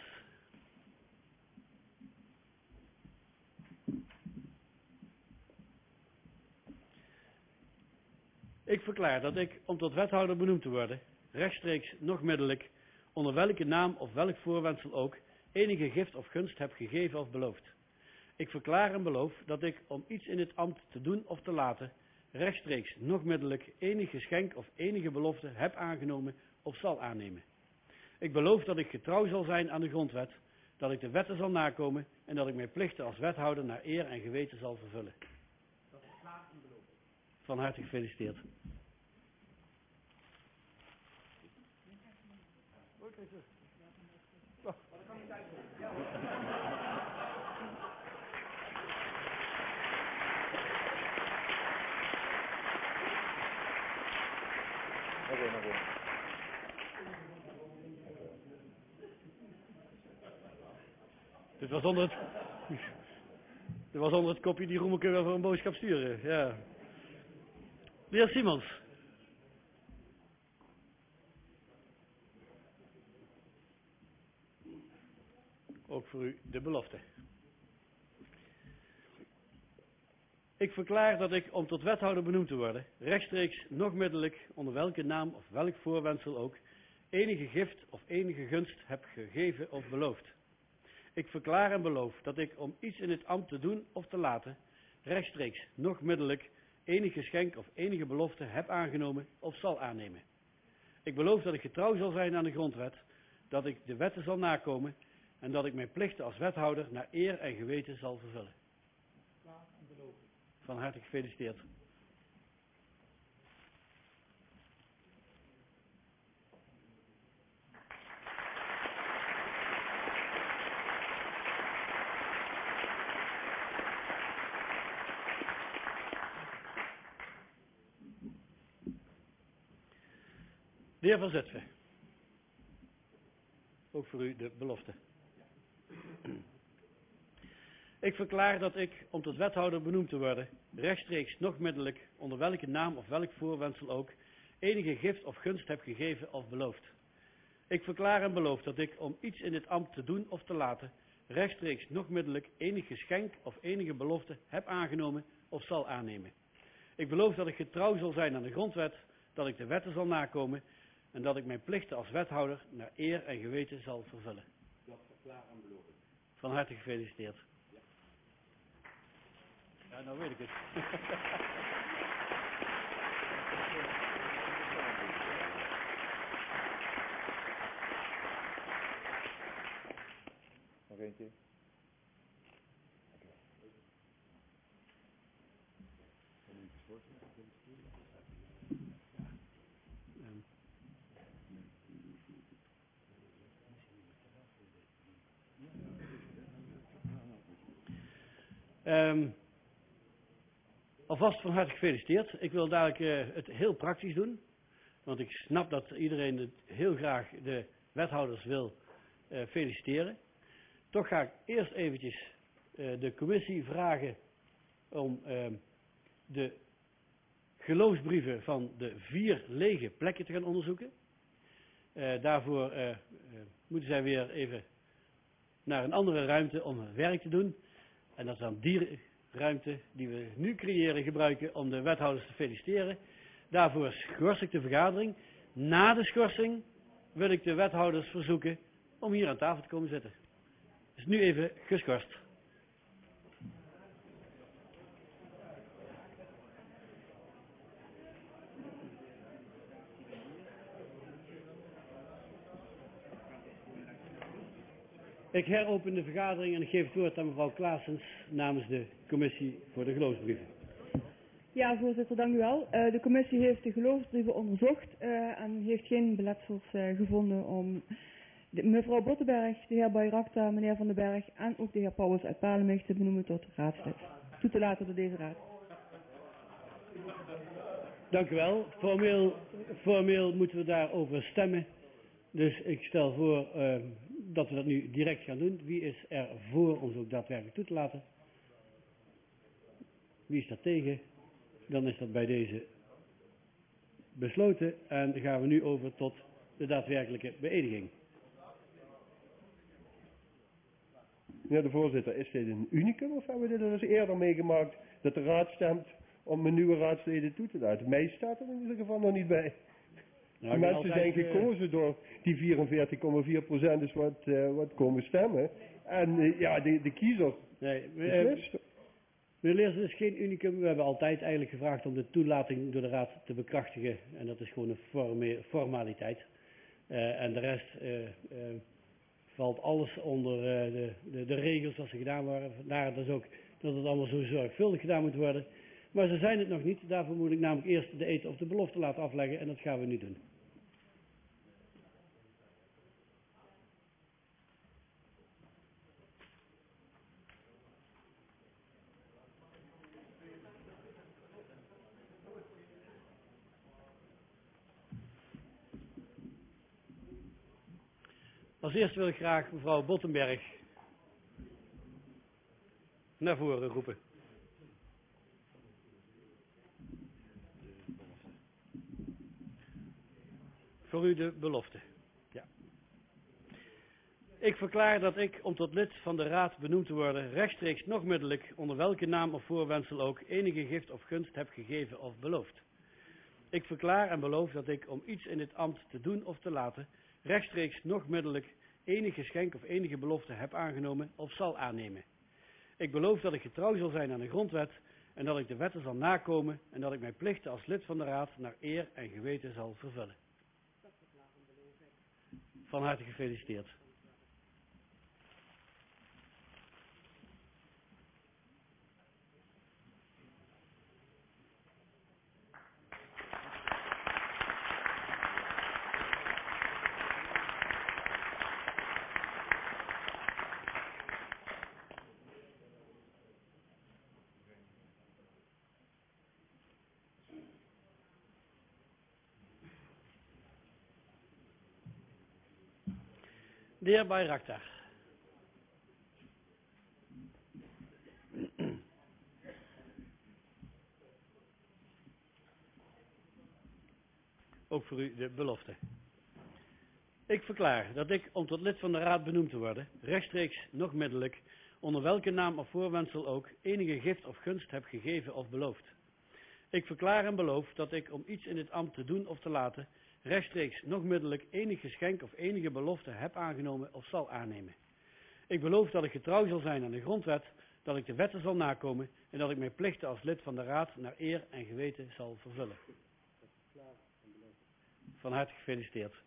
Ik verklaar dat ik, om tot wethouder benoemd te worden, rechtstreeks nog middelijk, onder welke naam of welk voorwendsel ook, enige gift of gunst heb gegeven of beloofd. Ik verklaar en beloof dat ik, om iets in het ambt te doen of te laten, rechtstreeks nog middelijk enig geschenk of enige belofte heb aangenomen of zal aannemen. Ik beloof dat ik getrouw zal zijn aan de grondwet, dat ik de wetten zal nakomen en dat ik mijn plichten als wethouder naar eer en geweten zal vervullen. Van harte gefeliciteerd. Oké, nog weer. Dit was onder het, dit was onder het kopje die Roemer kunnen voor een boodschap sturen. Ja. De heer Simons. Ook voor u de belofte. Ik verklaar dat ik, om tot wethouder benoemd te worden, rechtstreeks nog middelijk, onder welke naam of welk voorwendsel ook, enige gift of enige gunst heb gegeven of beloofd. Ik verklaar en beloof dat ik, om iets in het ambt te doen of te laten, rechtstreeks nog middelijk enig geschenk of enige belofte heb aangenomen of zal aannemen. Ik beloof dat ik getrouw zal zijn aan de grondwet, dat ik de wetten zal nakomen en dat ik mijn plichten als wethouder naar eer en geweten zal vervullen. Van harte gefeliciteerd. De heer Van Zutphen. Ook voor u de belofte. Ik verklaar dat ik, om tot wethouder benoemd te worden, rechtstreeks nog middelijk, onder welke naam of welk voorwendsel ook, enige gift of gunst heb gegeven of beloofd. Ik verklaar en beloof dat ik, om iets in dit ambt te doen of te laten, rechtstreeks nog middelijk enig geschenk of enige belofte heb aangenomen of zal aannemen. Ik beloof dat ik getrouw zal zijn aan de grondwet, dat ik de wetten zal nakomen en dat ik mijn plichten als wethouder naar eer en geweten zal vervullen. Dat verklaar en beloof ik. Van harte gefeliciteerd. Ja, nou weet ik het. Nog eentje. Um, alvast van harte gefeliciteerd. Ik wil dadelijk uh, het heel praktisch doen. Want ik snap dat iedereen het heel graag de wethouders wil uh, feliciteren. Toch ga ik eerst eventjes uh, de commissie vragen om uh, de geloofsbrieven van de vier lege plekken te gaan onderzoeken. Uh, daarvoor uh, uh, moeten zij weer even naar een andere ruimte om hun werk te doen. En dat is dan die ruimte die we nu creëren gebruiken om de wethouders te feliciteren. Daarvoor schors ik de vergadering. Na de schorsing wil ik de wethouders verzoeken om hier aan tafel te komen zitten. Dus nu even geschorst. Ik heropen de vergadering en ik geef het woord aan mevrouw Claessens namens de commissie voor de geloofsbrieven. Ja, voorzitter, dank u wel. Uh, de commissie heeft de geloofsbrieven onderzocht uh, en heeft geen beletsels uh, gevonden om de, mevrouw Bottenberg, de heer Bayraktar, meneer Van den Berg en ook de heer Pauwels uit Palenmich te benoemen tot raadslid. Toe te laten door deze raad. Dank u wel. Formeel, formeel moeten we daarover stemmen. Dus ik stel voor uh, dat we dat nu direct gaan doen. Wie is er voor ons ook daadwerkelijk toe te laten? Wie is daar tegen? Dan is dat bij deze besloten. En dan gaan we nu over tot de daadwerkelijke beëdiging. Meneer de voorzitter, is dit een unicum of hebben we dit al eens eerder meegemaakt dat de raad stemt om een nieuwe raadsleden toe te laten? Mij staat er in ieder geval nog niet bij. Nou, de mensen zijn gekozen uh, door die vierenveertig komma vier procent is wat, uh, wat komen stemmen. En uh, ja, de, de kiezer nee, beslist. Uh, Meneer Leers, het is geen unicum. We hebben altijd eigenlijk gevraagd om de toelating door de raad te bekrachtigen. En dat is gewoon een forme, formaliteit. Uh, en de rest uh, uh, valt alles onder uh, de, de, de regels zoals ze gedaan waren. Vandaar dus ook dat het allemaal zo zorgvuldig gedaan moet worden. Maar ze zijn het nog niet. Daarvoor moet ik namelijk eerst de eed of de belofte laten afleggen. En dat gaan we nu doen. Als eerste wil ik graag mevrouw Bottenberg naar voren roepen. Voor u de belofte. Ja. Ik verklaar dat ik, om tot lid van de raad benoemd te worden, rechtstreeks nog middelijk, onder welke naam of voorwendsel ook, enige gift of gunst heb gegeven of beloofd. Ik verklaar en beloof dat ik, om iets in dit ambt te doen of te laten, rechtstreeks nog middelijk enig geschenk of enige belofte heb aangenomen of zal aannemen. Ik beloof dat ik getrouw zal zijn aan de grondwet en dat ik de wetten zal nakomen en dat ik mijn plichten als lid van de raad naar eer en geweten zal vervullen. Van harte gefeliciteerd. De heer Bayraktar. Ook voor u de belofte. Ik verklaar dat ik, om tot lid van de raad benoemd te worden, rechtstreeks nog middelijk, onder welke naam of voorwendsel ook, enige gift of gunst heb gegeven of beloofd. Ik verklaar en beloof dat ik, om iets in dit ambt te doen of te laten, rechtstreeks nog middelijk enig geschenk of enige belofte heb aangenomen of zal aannemen. Ik beloof dat ik getrouw zal zijn aan de grondwet, dat ik de wetten zal nakomen en dat ik mijn plichten als lid van de raad naar eer en geweten zal vervullen. Van harte gefeliciteerd.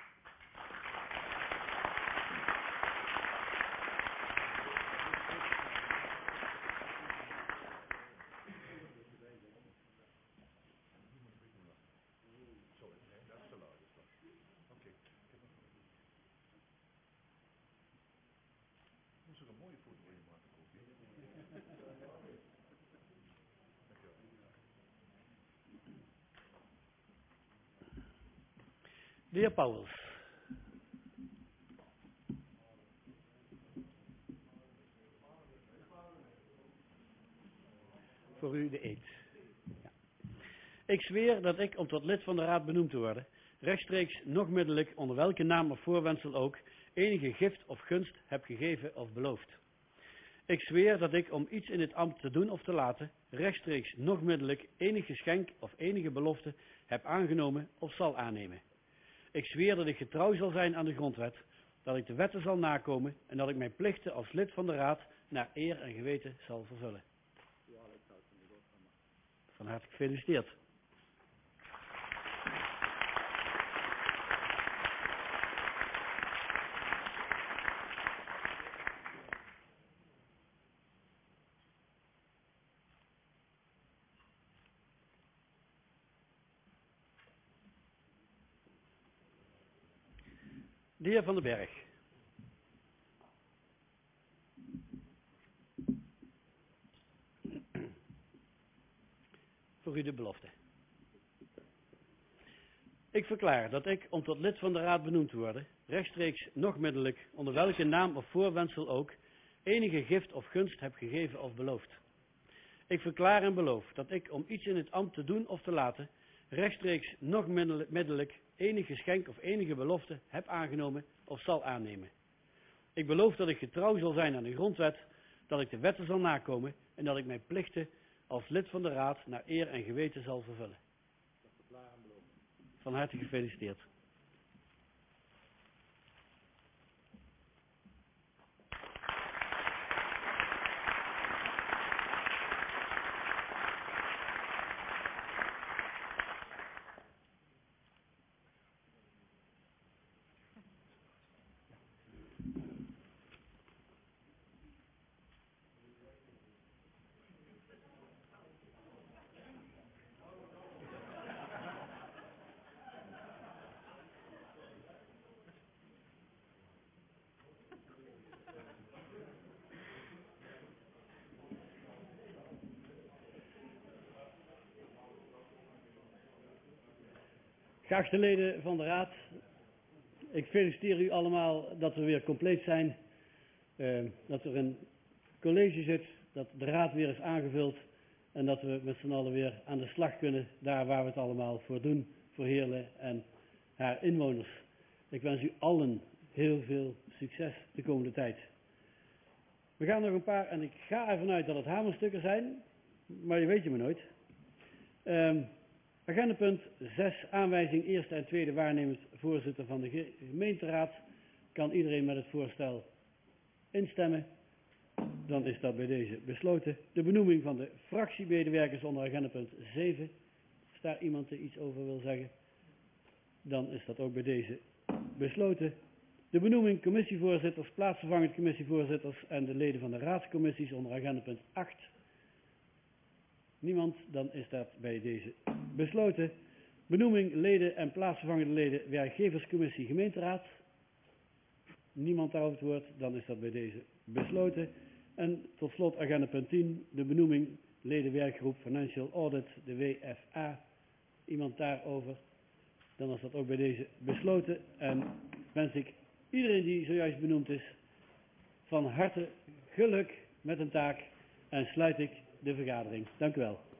De heer Pauwels. Voor u de eed. Ja. Ik zweer dat ik, om tot lid van de raad benoemd te worden, rechtstreeks nog middelijk onder welke naam of voorwendsel ook enige gift of gunst heb gegeven of beloofd. Ik zweer dat ik om iets in het ambt te doen of te laten, rechtstreeks nog middelijk enig geschenk of enige belofte heb aangenomen of zal aannemen. Ik zweer dat ik getrouw zal zijn aan de grondwet, dat ik de wetten zal nakomen en dat ik mijn plichten als lid van de Raad naar eer en geweten zal vervullen. Van harte gefeliciteerd. De heer Van den Berg. Voor u de belofte. Ik verklaar dat ik, om tot lid van de Raad benoemd te worden, rechtstreeks nog middelijk, onder welke naam of voorwendsel ook, enige gift of gunst heb gegeven of beloofd. Ik verklaar en beloof dat ik, om iets in het ambt te doen of te laten, rechtstreeks nog middelijk enig geschenk of enige belofte heb aangenomen of zal aannemen. Ik beloof dat ik getrouw zal zijn aan de grondwet, dat ik de wetten zal nakomen en dat ik mijn plichten als lid van de Raad naar eer en geweten zal vervullen. Van harte gefeliciteerd. Geachte leden van de Raad, ik feliciteer u allemaal dat we weer compleet zijn, uh, dat er een college zit, dat de Raad weer is aangevuld en dat we met z'n allen weer aan de slag kunnen, daar waar we het allemaal voor doen, voor Heerlen en haar inwoners. Ik wens u allen heel veel succes de komende tijd. We gaan nog een paar, en ik ga ervan uit dat het hamerstukken zijn, maar je weet je maar nooit. Um, Agendapunt zes, aanwijzing eerste en tweede waarnemend voorzitter van de gemeenteraad. Kan iedereen met het voorstel instemmen? Dan is dat bij deze besloten. De benoeming van de fractiemedewerkers onder agendapunt zeven. Als daar iemand er iets over wil zeggen, dan is dat ook bij deze besloten. De benoeming commissievoorzitters, plaatsvervangend commissievoorzitters en de leden van de raadscommissies onder agendapunt acht. Niemand, dan is dat bij deze besloten. Benoeming leden en plaatsvervangende leden werkgeverscommissie gemeenteraad. Niemand daarover het woord, dan is dat bij deze besloten. En tot slot agendapunt tien, de benoeming leden werkgroep Financial Audit, de W F A. Iemand daarover, dan is dat ook bij deze besloten. En wens ik iedereen die zojuist benoemd is van harte geluk met een taak en sluit ik de vergadering. Dank u wel.